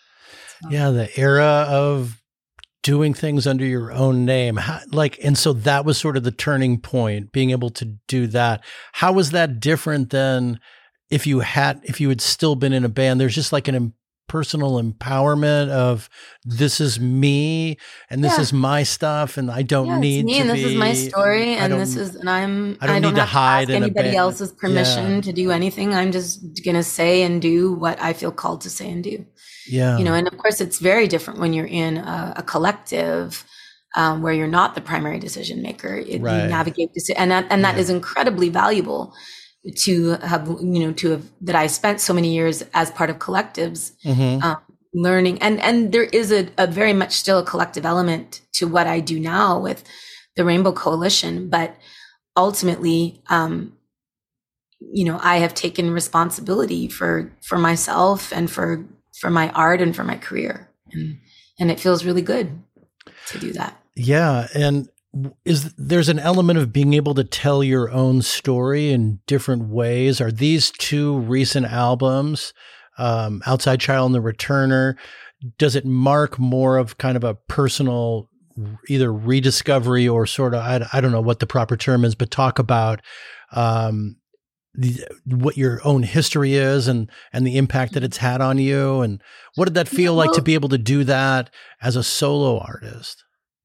So. Yeah. The era of doing things under your own name. How, like, and so that was sort of the turning point, being able to do that. How was that different than if you had, if you had still been in a band? There's just like an personal empowerment of this is me and this Yeah. is my stuff and I don't Yeah, need it's me to and this be, is my story I and don't- this is and I'm I don't need to have hide to ask in a anybody band. else's permission Yeah. to do anything. I'm just gonna say and do what I feel called to say and do. Yeah. You know, and of course it's very different when you're in a, a collective um, where you're not the primary decision maker. It, Right. You navigate this, and that and that Yeah. is incredibly valuable to have. You know, to have that I spent so many years as part of collectives, Mhm. um, learning, and and there is a, a very much still a collective element to what I do now with the Rainbow Coalition, but ultimately, um, you know, I have taken responsibility for for myself and for for my art and for my career, and and it feels really good to do that. Yeah. And is there's an element of being able to tell your own story in different ways? Are these two recent albums, um, Outside Child and The Returner, does it mark more of kind of a personal either rediscovery or sort of, I, I don't know what the proper term is, but talk about um, the, what your own history is and, and the impact that it's had on you? And what did that feel Yeah, like well- to be able to do that as a solo artist?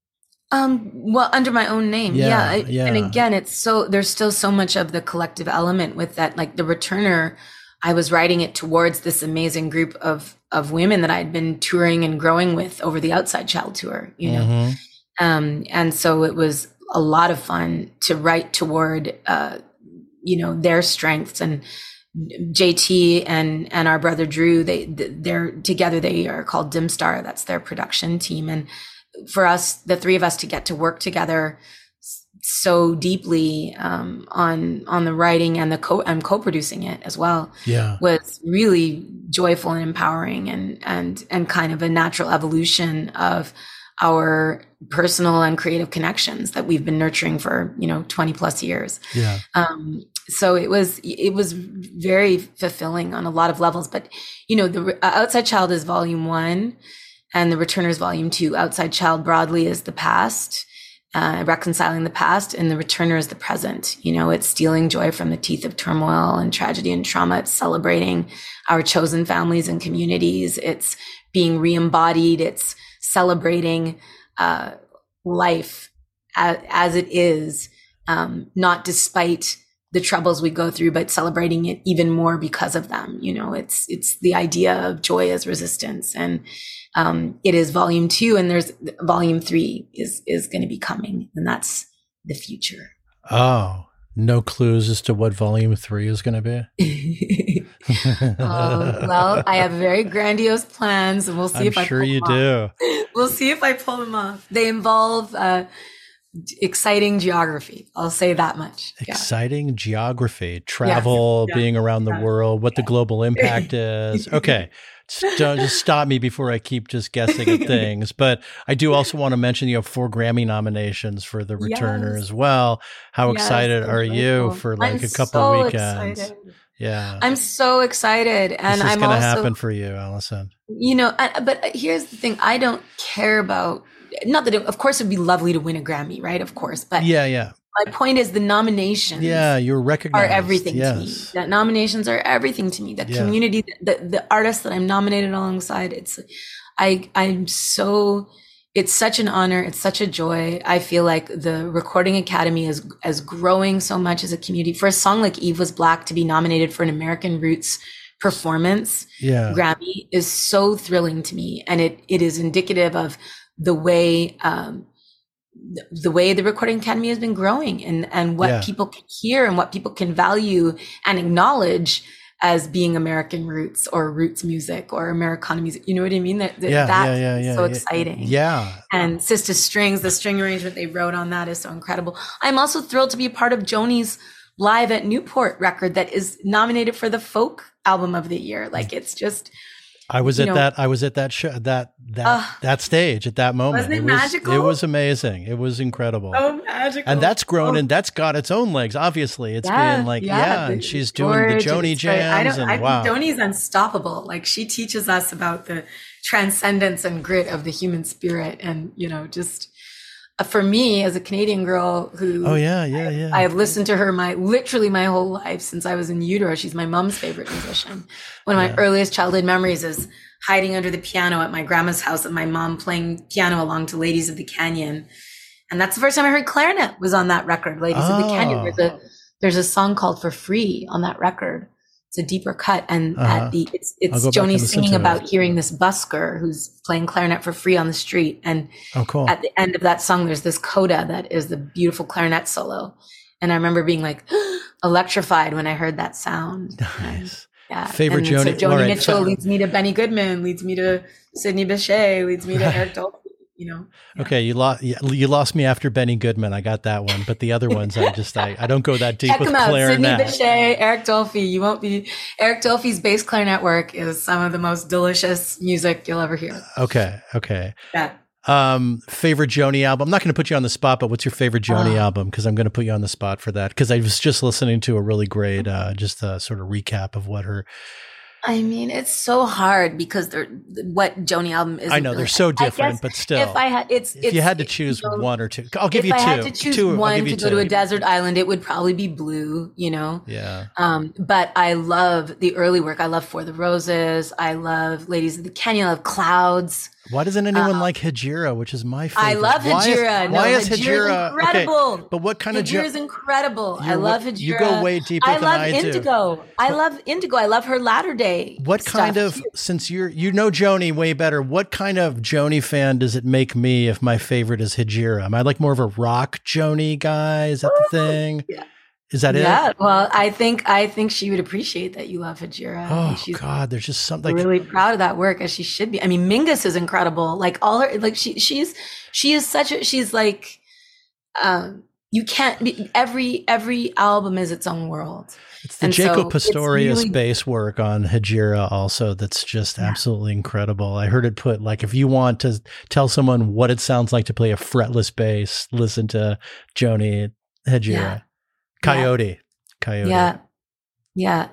Um, well, under my own name. Yeah, Yeah. I- yeah. And again, it's so, there's still so much of the collective element with that. Like The Returner, I was writing it towards this amazing group of, of women that I'd been touring and growing with over the Outside Child tour, you know? Mhm. Um, and so it was a lot of fun to write toward, uh, you know, their strengths. And J T and, and our brother Drew, they, they're together, they are called Dim Star. That's their production team. And for us, the three of us to get to work together so deeply, um, on, on the writing and the co, I'm co-producing it as well, Yeah. was really joyful and empowering and, and, and kind of a natural evolution of our personal and creative connections that we've been nurturing for, you know, twenty plus years. Yeah. Um, so it was, it was very fulfilling on a lot of levels, but you know, the uh, Outside Child is volume one and The Returner is volume two. Outside Child broadly is the past, uh, reconciling the past, and The Returner is the present. You know, it's stealing joy from the teeth of turmoil and tragedy and trauma. It's celebrating our chosen families and communities. It's being re-embodied. It's celebrating, uh, life as, as it is, um, not despite the troubles we go through, but celebrating it even more because of them. You know, it's, it's the idea of joy as resistance. And, um, it is volume two, and there's volume three is, is going to be coming, and that's the future. Oh, no clues as to what volume three is going to be? um, well, I have very grandiose plans, and we'll see I'm if I sure pull you them do. off. We'll see if I pull them off. They involve, uh, exciting geography. I'll say that much. Yeah. Exciting geography, travel, Yeah. being around the Yeah. world, what the global impact is. Okay. Just, don't just stop me before I keep just guessing at things. But I do also want to mention you have four Grammy nominations for The Returner Yes. as well. How Yes, excited so are you grateful. for like I'm a couple so weekends? excited. Yeah. I'm so excited. And this is I'm going to also, happen for you, Allison. you know, I, but here's the thing. I don't care about, not that it, of course it'd be lovely to win a Grammy, right? Of course. But Yeah, yeah. my point is the nominations Yeah, you're are recognized. everything yes. to me. The nominations are everything to me. The Yeah. community, the, the artists that I'm nominated alongside, it's, I, I'm so, it's such an honor. It's such a joy. I feel like the Recording Academy is, is growing so much as a community. For a song like Eve Was Black to be nominated for an American Roots performance Yeah. Grammy is so thrilling to me. And it, it is indicative of the way, um, the, the way the Recording Academy has been growing, and, and what Yeah. people can hear and what people can value and acknowledge as being American roots or roots music or Americana music. You know what I mean? That, that Yeah, that's yeah, yeah, yeah, so yeah. exciting. Yeah. And Sister Strings, the string arrangement they wrote on that is so incredible. I'm also thrilled to be a part of Joni's Live at Newport record that is nominated for the folk album of the year. Like, it's just, I was you at know- that. I was at that show. That that Uh, that stage at that moment. wasn't it was. magical? It was amazing. It was incredible. oh, magical. And that's grown Oh. and that's got its own legs. Obviously, it's Yeah, been like yeah, yeah, the- and she's it's doing the gorgeous. Joni It's very- I jams don't, and I, wow. Joni's unstoppable. Like, she teaches us about the transcendence and grit of the human spirit, and you know, just uh, for me as a Canadian girl who Oh yeah, yeah, yeah. I have listened to her my literally my whole life since I was in utero. She's my mom's favorite musician. One of my Yeah. earliest childhood memories is hiding under the piano at my grandma's house and my mom playing piano along to Ladies of the Canyon. And that's the first time I heard clarinet was on that record, Ladies oh. of the Canyon. There's a, there's a song called For Free on that record. It's a deeper cut. And uh-huh. at the, it's, it's Joni singing about it. Hearing this busker who's playing clarinet for free on the street. And oh, cool. at the end of that song, there's this coda that is the beautiful clarinet solo. And I remember being like electrified when I heard that sound. Nice. And, yeah. Favorite and Joni. So Joni right. Mitchell so, leads me to Benny Goodman, leads me to Sidney Bechet, leads me to Eric Dolphy. You know. Yeah. Okay, you lost you lost me after Benny Goodman. I got that one, but the other ones, I just I, I don't go that deep Check with them out. clarinet. Sidney Bechet, Eric Dolphy. You won't be. Eric Dolphy's bass clarinet work is some of the most delicious music you'll ever hear. Okay, okay. Yeah. Um, favorite Joni album. I'm not going to put you on the spot, but what's your favorite Joni uh, album? Because I'm going to put you on the spot for that. Because I was just listening to a really great, uh, just a sort of recap of what her. I mean, it's so hard because they're what Joni album is. I know they're so different, but still, if I had, it's, if it's, you had to choose you know, one or two, I'll give if you two. If I had to choose two, one to to go to a desert island, it would probably be Blue. You know, yeah. Um, but I love the early work. I love For the Roses. I love Ladies of the Canyon. I love Clouds. Why doesn't anyone um, like Hejira, which is my favorite? I love Hejira. Why is, no, why is Hejira incredible? Okay, but what kind of Hejira is incredible. I love Hejira. You go way deeper I than love I Indigo. do. I love Indigo. I love her latter day. What stuff. kind of, since you're you know Joni way better, what kind of Joni fan does it make me if my favorite is Hejira? Am I like more of a rock Joni guy? Is that the thing? Yeah. Is that yeah, it? Yeah, well, I think I think she would appreciate that you love Hejira. Oh she's God, there's just something really like, proud of that work as she should be. I mean, Mingus is incredible. Like all her, like she she's she is such a she's like, um, you can't be every every album is its own world. It's the and Jaco so Pastorius really, bass work on Hejira also that's just yeah. absolutely incredible. I heard it put like if you want to tell someone what it sounds like to play a fretless bass, listen to Joni Hejira. Yeah. Coyote. Yeah. Coyote. Yeah. Yeah.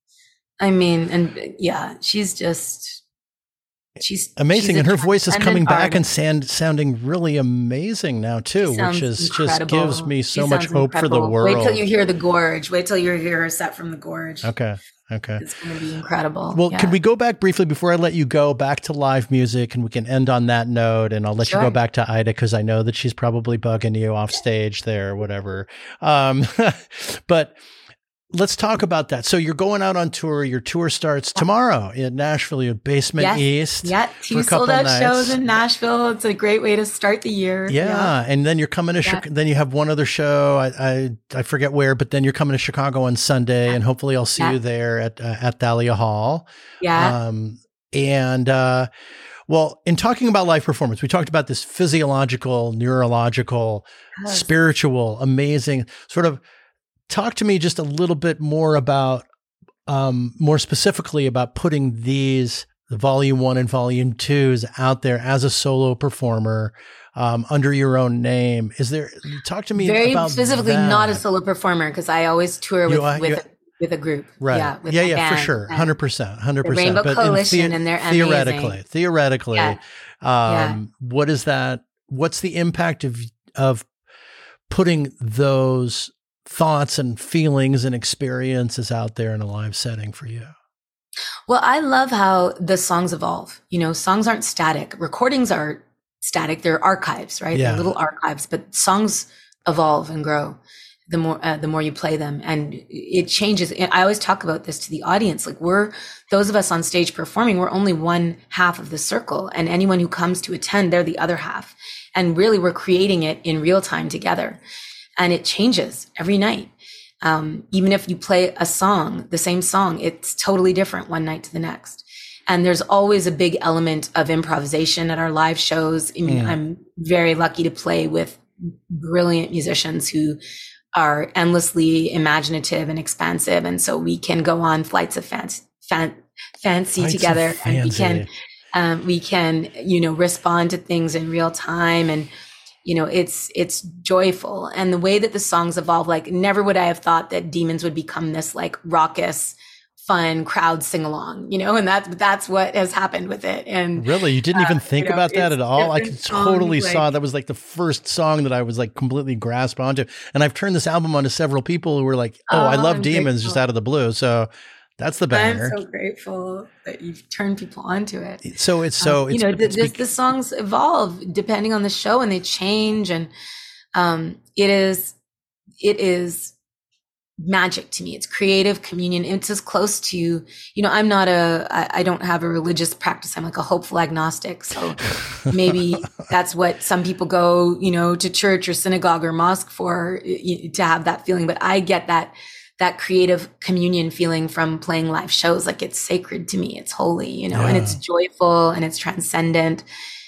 I mean, and yeah, she's just, she's amazing. She's and her voice is coming back artist. and sand, sounding really amazing now too, which is incredible. Just gives me so she much hope incredible. For the world. Wait till you hear The Gorge. Wait till you hear her set from The Gorge. Okay. Okay. It's going to be incredible. Well, yeah. Can we go back briefly before I let you go back to live music and we can end on that note and I'll let sure. you go back to Ida because I know that she's probably bugging you off stage there or whatever. Um, but let's talk about that. So you're going out on tour. Your tour starts tomorrow in Nashville, your Basement yes. East. Yeah, two sold out nights. shows in Nashville. It's a great way to start the year. Yeah, yeah. and then you're coming to. Yeah. Chi- then you have one other show. I, I I forget where, but then you're coming to Chicago on Sunday, yeah. and hopefully I'll see yeah. you there at uh, at Thalia Hall. Yeah. Um, and uh, well, in talking about live performance, we talked about this physiological, neurological, yes. spiritual, amazing sort of. Talk to me just a little bit more about, um, more specifically about putting these the volume one and volume twos out there as a solo performer, um, under your own name. Is there, talk to me Very about specifically that. not a solo performer because I always tour with, you, uh, with, you, a, with a group. Right. Yeah. With yeah, yeah, band. for sure. one hundred percent. one hundred percent. The Rainbow but Coalition the, and they're theoretically, amazing. Theoretically, yeah. um, yeah. what is that? What's the impact of, of putting those thoughts and feelings and experiences out there in a live setting for you? Well, I love how the songs evolve. You know, songs aren't static. Recordings are static. They're archives, right? Yeah. They're little archives, but songs evolve and grow the more, uh, the more you play them, and it changes. I always talk about this to the audience. Like we're, those of us on stage performing, we're only one half of the circle, and anyone who comes to attend, they're the other half. And really we're creating it in real time together. And it changes every night. Um, even if you play a song, the same song, it's totally different one night to the next. And there's always a big element of improvisation at our live shows. I mean, mm. I'm very lucky to play with brilliant musicians who are endlessly imaginative and expansive. And so we can go on flights of fancy, fan, fancy flights together, fancy. and we can, um, we can, you know, respond to things in real time. And you know, it's, it's joyful. And the way that the songs evolve, like never would I have thought that Demons would become this like raucous, fun crowd sing along, you know, and that's, that's what has happened with it. And really, you didn't uh, even think you know, about that at all. I could totally songs, saw like, that was like the first song that I was like completely grasped onto. And I've turned this album on to several people who were like, oh, oh I love I'm Demons grateful. Just out of the blue. So That's the banger. I'm so grateful that you've turned people onto it. So it's so, um, it's, you know, the, it's this, bec- the songs evolve depending on the show and they change. And um, it is, it is magic to me. It's creative communion. It's as close to, you know, I'm not a, I, I don't have a religious practice. I'm like a hopeful agnostic. So maybe that's what some people go, you know, to church or synagogue or mosque for, to have that feeling. But I get that, that creative communion feeling from playing live shows. Like it's sacred to me. It's holy, you know, yeah. and it's joyful and it's transcendent.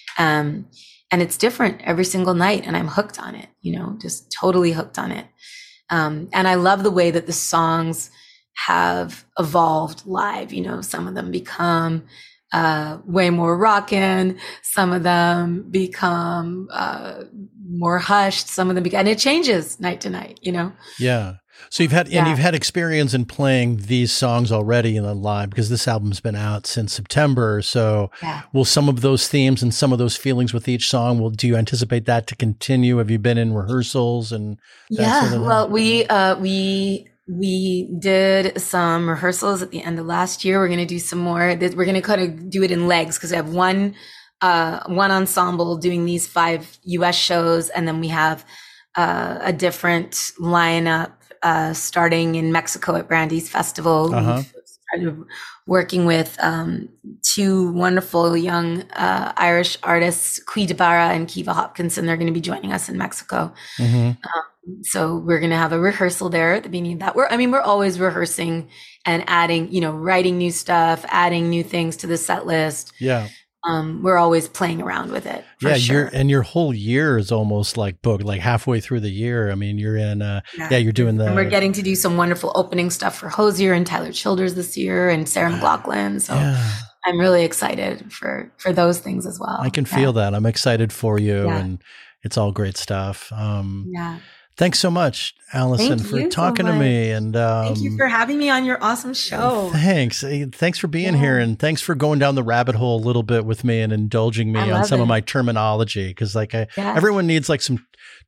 Um, and it's different every single night. And I'm hooked on it, you know, just totally hooked on it. Um, and I love the way that the songs have evolved live. You know, some of them become uh, way more rockin'. Some of them become uh, more hushed. Some of them, be- and it changes night to night. You know. Yeah. So you've had and Yeah. you've had experience in playing these songs already in the live because this album's been out since September. So Yeah. will some of those themes and some of those feelings with each song, will do you anticipate that to continue? Have you been in rehearsals and that Yeah. sort of thing? Well, we uh, we we did some rehearsals at the end of last year. We're going to do some more. We're going to kind of do it in legs because we have one uh, one ensemble doing these five U S shows, and then we have uh, a different lineup uh, starting in Mexico at Brandy's Festival. Uh-huh. We've started working with um, two wonderful young uh, Irish artists, Qui DeBarra and Kiva Hopkinson. They're going to be joining us in Mexico. Mhm. Um, so we're going to have a rehearsal there at the beginning of that. We're, I mean, we're always rehearsing and adding, you know, writing new stuff, adding new things to the set list. Yeah. Um, we're always playing around with it. For Yeah, sure. you're and your whole year is almost like booked, like halfway through the year. I mean, you're in uh yeah, Yeah. you're doing the And we're getting to do some wonderful opening stuff for Hosier and Tyler Childers this year and Sarah McLachlan. So yeah. I'm really excited for, for those things as well. I can Yeah. feel that. I'm excited for you Yeah. and it's all great stuff. Um Yeah. Thanks so much, Allison, Thank for you so talking to me. much. And um, Thank you for having me on your awesome show. Thanks. Eh, Thanks for being Yeah. here. And thanks for going down the rabbit hole a little bit with me and indulging me I on love some of it. my terminology. Cause like I, Yeah. everyone needs like some,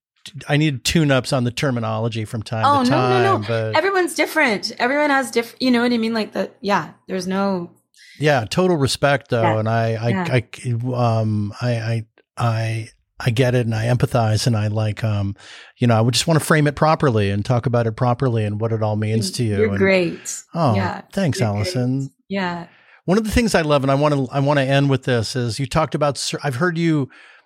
I need tune ups on the terminology from time Oh, to no, time. no, no. But Everyone's different. Everyone has different, you know what I mean? Like the, yeah, there's no, yeah, total respect though. Yeah. And I, I, Yeah. I, um, I, I, I, I get it and I empathize and I like, um, you know, I would just want to frame it properly and talk about it properly and what it all means to you. You're and, great. Oh, Yeah. thanks, You're Allison. great. Yeah. One of the things I love, and I want to, I want to end with this, is you talked about. sur- I've heard you,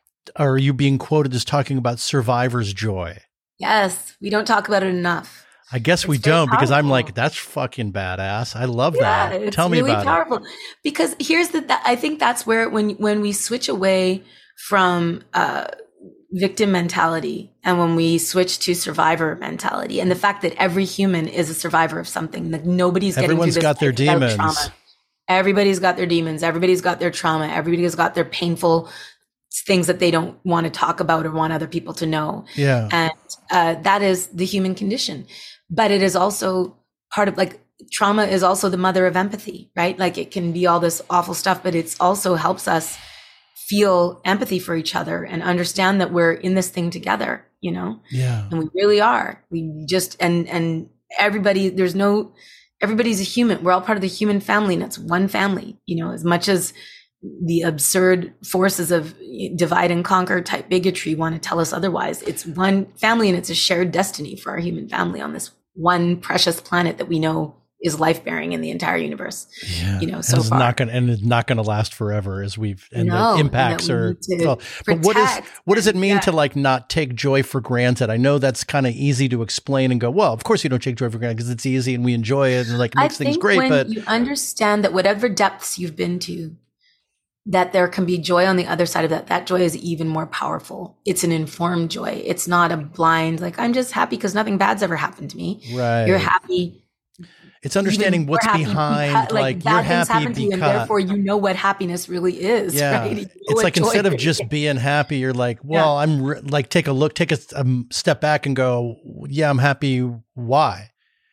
or you being quoted as talking about survivor's joy. Yes. We don't talk about it enough. I guess It's we very don't because I'm powerful. like, that's fucking badass. I love Yeah, that. it's Tell me really about powerful. Because here's the, that, I think that's where, when, when we switch away from, uh, victim mentality and when we switch to survivor mentality and the fact that every human is a survivor of something, that nobody's getting Everyone's through this got their life without demons. trauma. Everybody's got their demons. Everybody's got their trauma. Everybody's got their painful things that they don't want to talk about or want other people to know. it. Yeah. And uh, that is the human condition. But it is also part of, like, trauma is also the mother of empathy, right? Like, it can be all this awful stuff, but it's also helps us feel empathy for each other and understand that we're in this thing together, you know? Yeah. And we really are. We just, and, and everybody, there's no, everybody's a human. We're all part of the human family, and it's one family, you know, as much as the absurd forces of divide and conquer type bigotry want to tell us otherwise. It's one family, and it's a shared destiny for our human family on this one precious planet that we know is life bearing in the entire universe. Yeah. You know, so it's far. not going and it's not going to last forever as we've, and No, the and impacts that we are, need to well, but what is, protect what does it and- mean yeah. to like not take joy for granted? I know that's kind of easy to explain and go, well, of course you don't take joy for granted because it's easy and we enjoy it and like it I makes things think great, when but you understand that whatever depths you've been to, that there can be joy on the other side of that, that joy is even more powerful. It's an informed joy. It's not a blind, like, I'm just happy because nothing bad's ever happened to me. right. You're happy. It's understanding even more what's happy behind, because- like, bad you're things happy happen to you, and because, therefore you know what happiness really is. yeah, Right? You know it's what like joy instead of really just is. being happy, you're like, well, I'm re- like, take a look, take a um, step back and go, yeah, I'm happy. Why?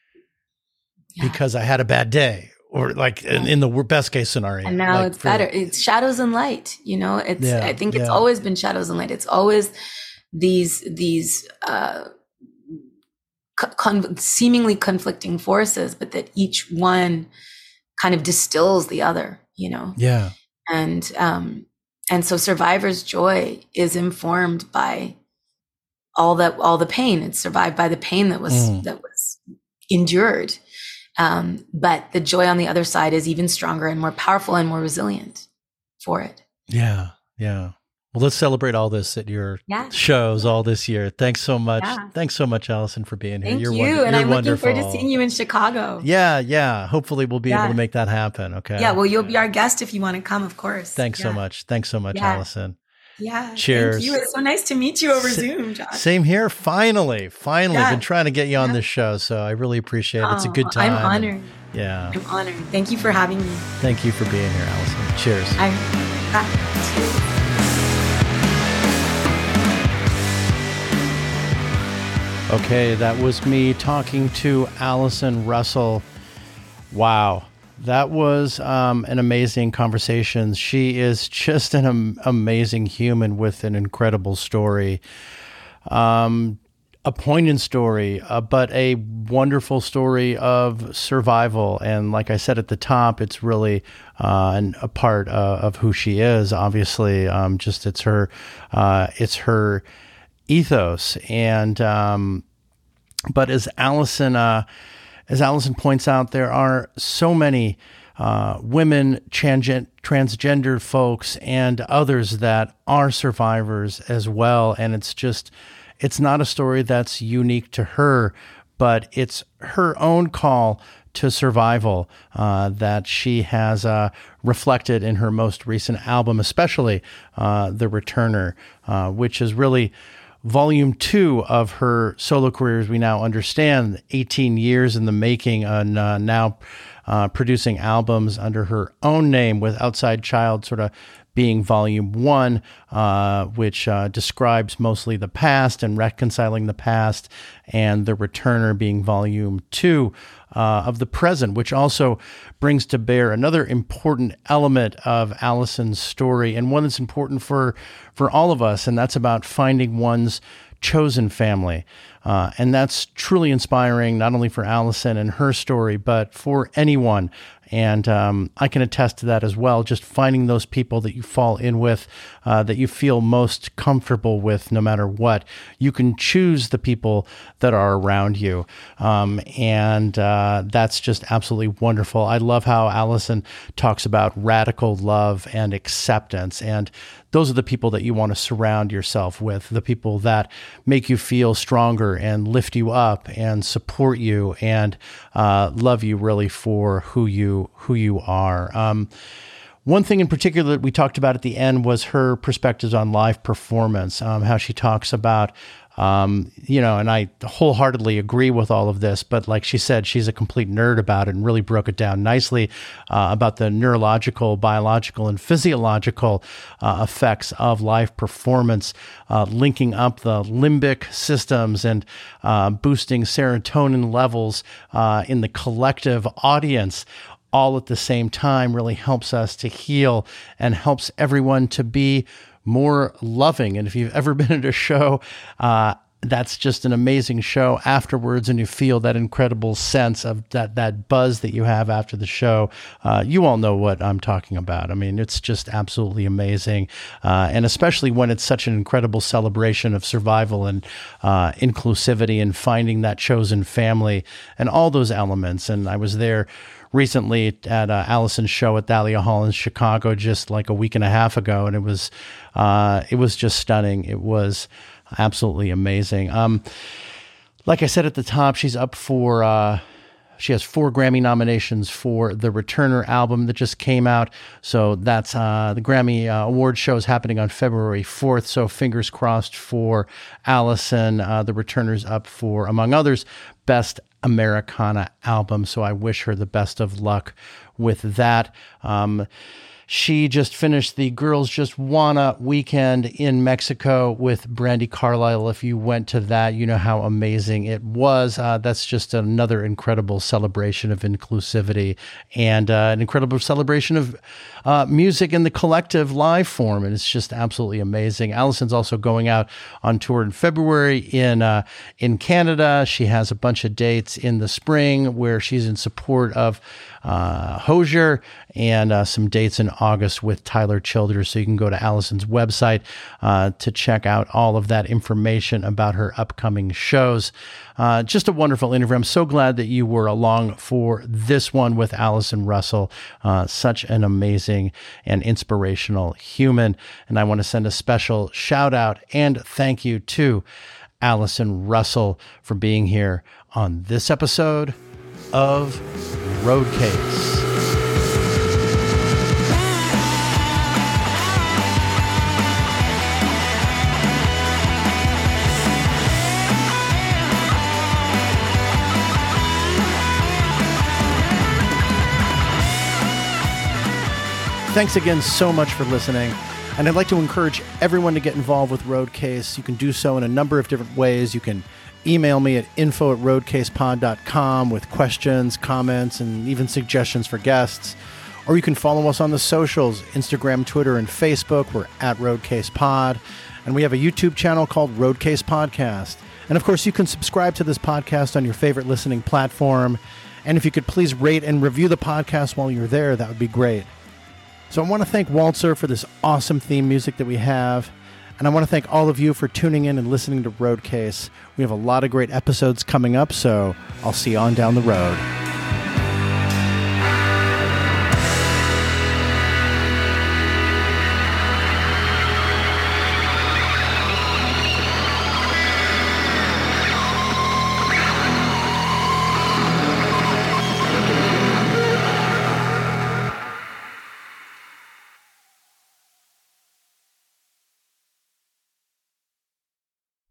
Yeah. Because I had a bad day, or like in, in the wor- best case scenario. And now like it's for- better. It's shadows and light. You know, it's. Yeah, I think it's yeah. always been shadows and light. It's always these these uh, co- con- seemingly conflicting forces, but that each one kind of distills the other, you know? Yeah. And, um, and so survivor's joy is informed by all that, all the pain. It's survived by the pain that was, mm. that was endured. Um, but the joy on the other side is even stronger and more powerful and more resilient for it. Yeah. Yeah. Well, let's celebrate all this at your yeah. shows all this year. Thanks so much. Yeah. Thanks so much, Allison, for being here. Thank you're you. Wonder- and you're I'm wonderful. looking forward to seeing you in Chicago. Yeah. Yeah. Hopefully we'll be yeah. able to make that happen. Okay. Yeah. Well, you'll be our guest if you want to come, of course. Thanks yeah. so much. Thanks so much, yeah. Allison. Yeah. Cheers. Thank you. It's so nice to meet you over Sa- Zoom, Josh. Same here. Finally, finally yeah. been trying to get you on yeah. this show. So I really appreciate it. Oh, It's a good time. I'm honored. Yeah. I'm honored. Thank you for having me. Thank you for being here, Allison. Cheers. I'm happy to. Okay, that was me talking to Allison Russell. Wow, that was um, an amazing conversation. She is just an am- amazing human with an incredible story, um, a poignant story, uh, but a wonderful story of survival. And like I said at the top, it's really uh, an, a part uh, of who she is. Obviously, um, just it's her, uh, it's her ethos. And, um, but as Allison, uh, as Allison points out, there are so many, uh, women, transgen- transgender folks and others that are survivors as well. And it's just, it's not a story that's unique to her, but it's her own call to survival, uh, that she has, uh, reflected in her most recent album, especially, uh, The Returner, uh, which is really volume two of her solo career, as we now understand, eighteen years in the making, and uh, now uh, producing albums under her own name, with Outside Child sort of being volume one, uh, which uh, describes mostly the past and reconciling the past, and The Returner being volume two uh, of the present, which also brings to bear another important element of Allison's story, and one that's important for for all of us, and that's about finding one's chosen family. Uh, and that's truly inspiring, not only for Allison and her story, but for anyone. And um, I can attest to that as well, just finding those people that you fall in with, uh, that you feel most comfortable with no matter what. You can choose the people that are around you. Um, and uh, that's just absolutely wonderful. I love how Allison talks about radical love and acceptance. And those are the people that you want to surround yourself with, the people that make you feel stronger and lift you up and support you and uh, love you really for who you who you are. Um, one thing in particular that we talked about at the end was her perspectives on live performance, um, how she talks about, um, you know, and I wholeheartedly agree with all of this, but like she said, she's a complete nerd about it and really broke it down nicely uh, about the neurological, biological, and physiological uh, effects of live performance, uh, linking up the limbic systems and uh, boosting serotonin levels uh, in the collective audience, all at the same time, really helps us to heal and helps everyone to be more loving. And if you've ever been at a show, uh, that's just an amazing show afterwards, and you feel that incredible sense of that that buzz that you have after the show. Uh, you all know what I'm talking about. I mean, it's just absolutely amazing, uh, and especially when it's such an incredible celebration of survival and uh, inclusivity and finding that chosen family and all those elements. And I was there recently at uh, Allison's show at Thalia Hall in Chicago just like a week and a half ago, and it was uh, it was just stunning. It was absolutely amazing. Um, like I said at the top, she's up for, uh, she has four Grammy nominations for the Returner album that just came out. So that's, uh, the Grammy uh, Award show is happening on February fourth. So fingers crossed for Allison. Uh, the Returner's up for, among others, Best Americana Album. So I wish her the best of luck with that. Um, She just finished the Girls Just Wanna weekend in Mexico with Brandi Carlile. If you went to that, you know how amazing it was. Uh, that's just another incredible celebration of inclusivity and uh, an incredible celebration of uh, music in the collective live form. And it's just absolutely amazing. Allison's also going out on tour in February in uh, in Canada. She has a bunch of dates in the spring where she's in support of uh, Hozier, and uh, some dates in August with Tyler Childers. So you can go to Allison's website uh, to check out all of that information about her upcoming shows. Uh, just a wonderful interview. I'm so glad that you were along for this one with Allison Russell. Uh, such an amazing and inspirational human. And I want to send a special shout out and thank you to Allison Russell for being here on this episode of Roadcase. Thanks again so much for listening. And I'd like to encourage everyone to get involved with Roadcase. You can do so in a number of different ways. You can email me at info at roadcasepod dot com with questions, comments, and even suggestions for guests. Or you can follow us on the socials, Instagram, Twitter, and Facebook. We're at RoadcasePod. And we have a YouTube channel called Roadcase Podcast. And of course, you can subscribe to this podcast on your favorite listening platform. And if you could please rate and review the podcast while you're there, that would be great. So I want to thank Walzer for this awesome theme music that we have. And I want to thank all of you for tuning in and listening to Roadcase. We have a lot of great episodes coming up, so I'll see you on down the road.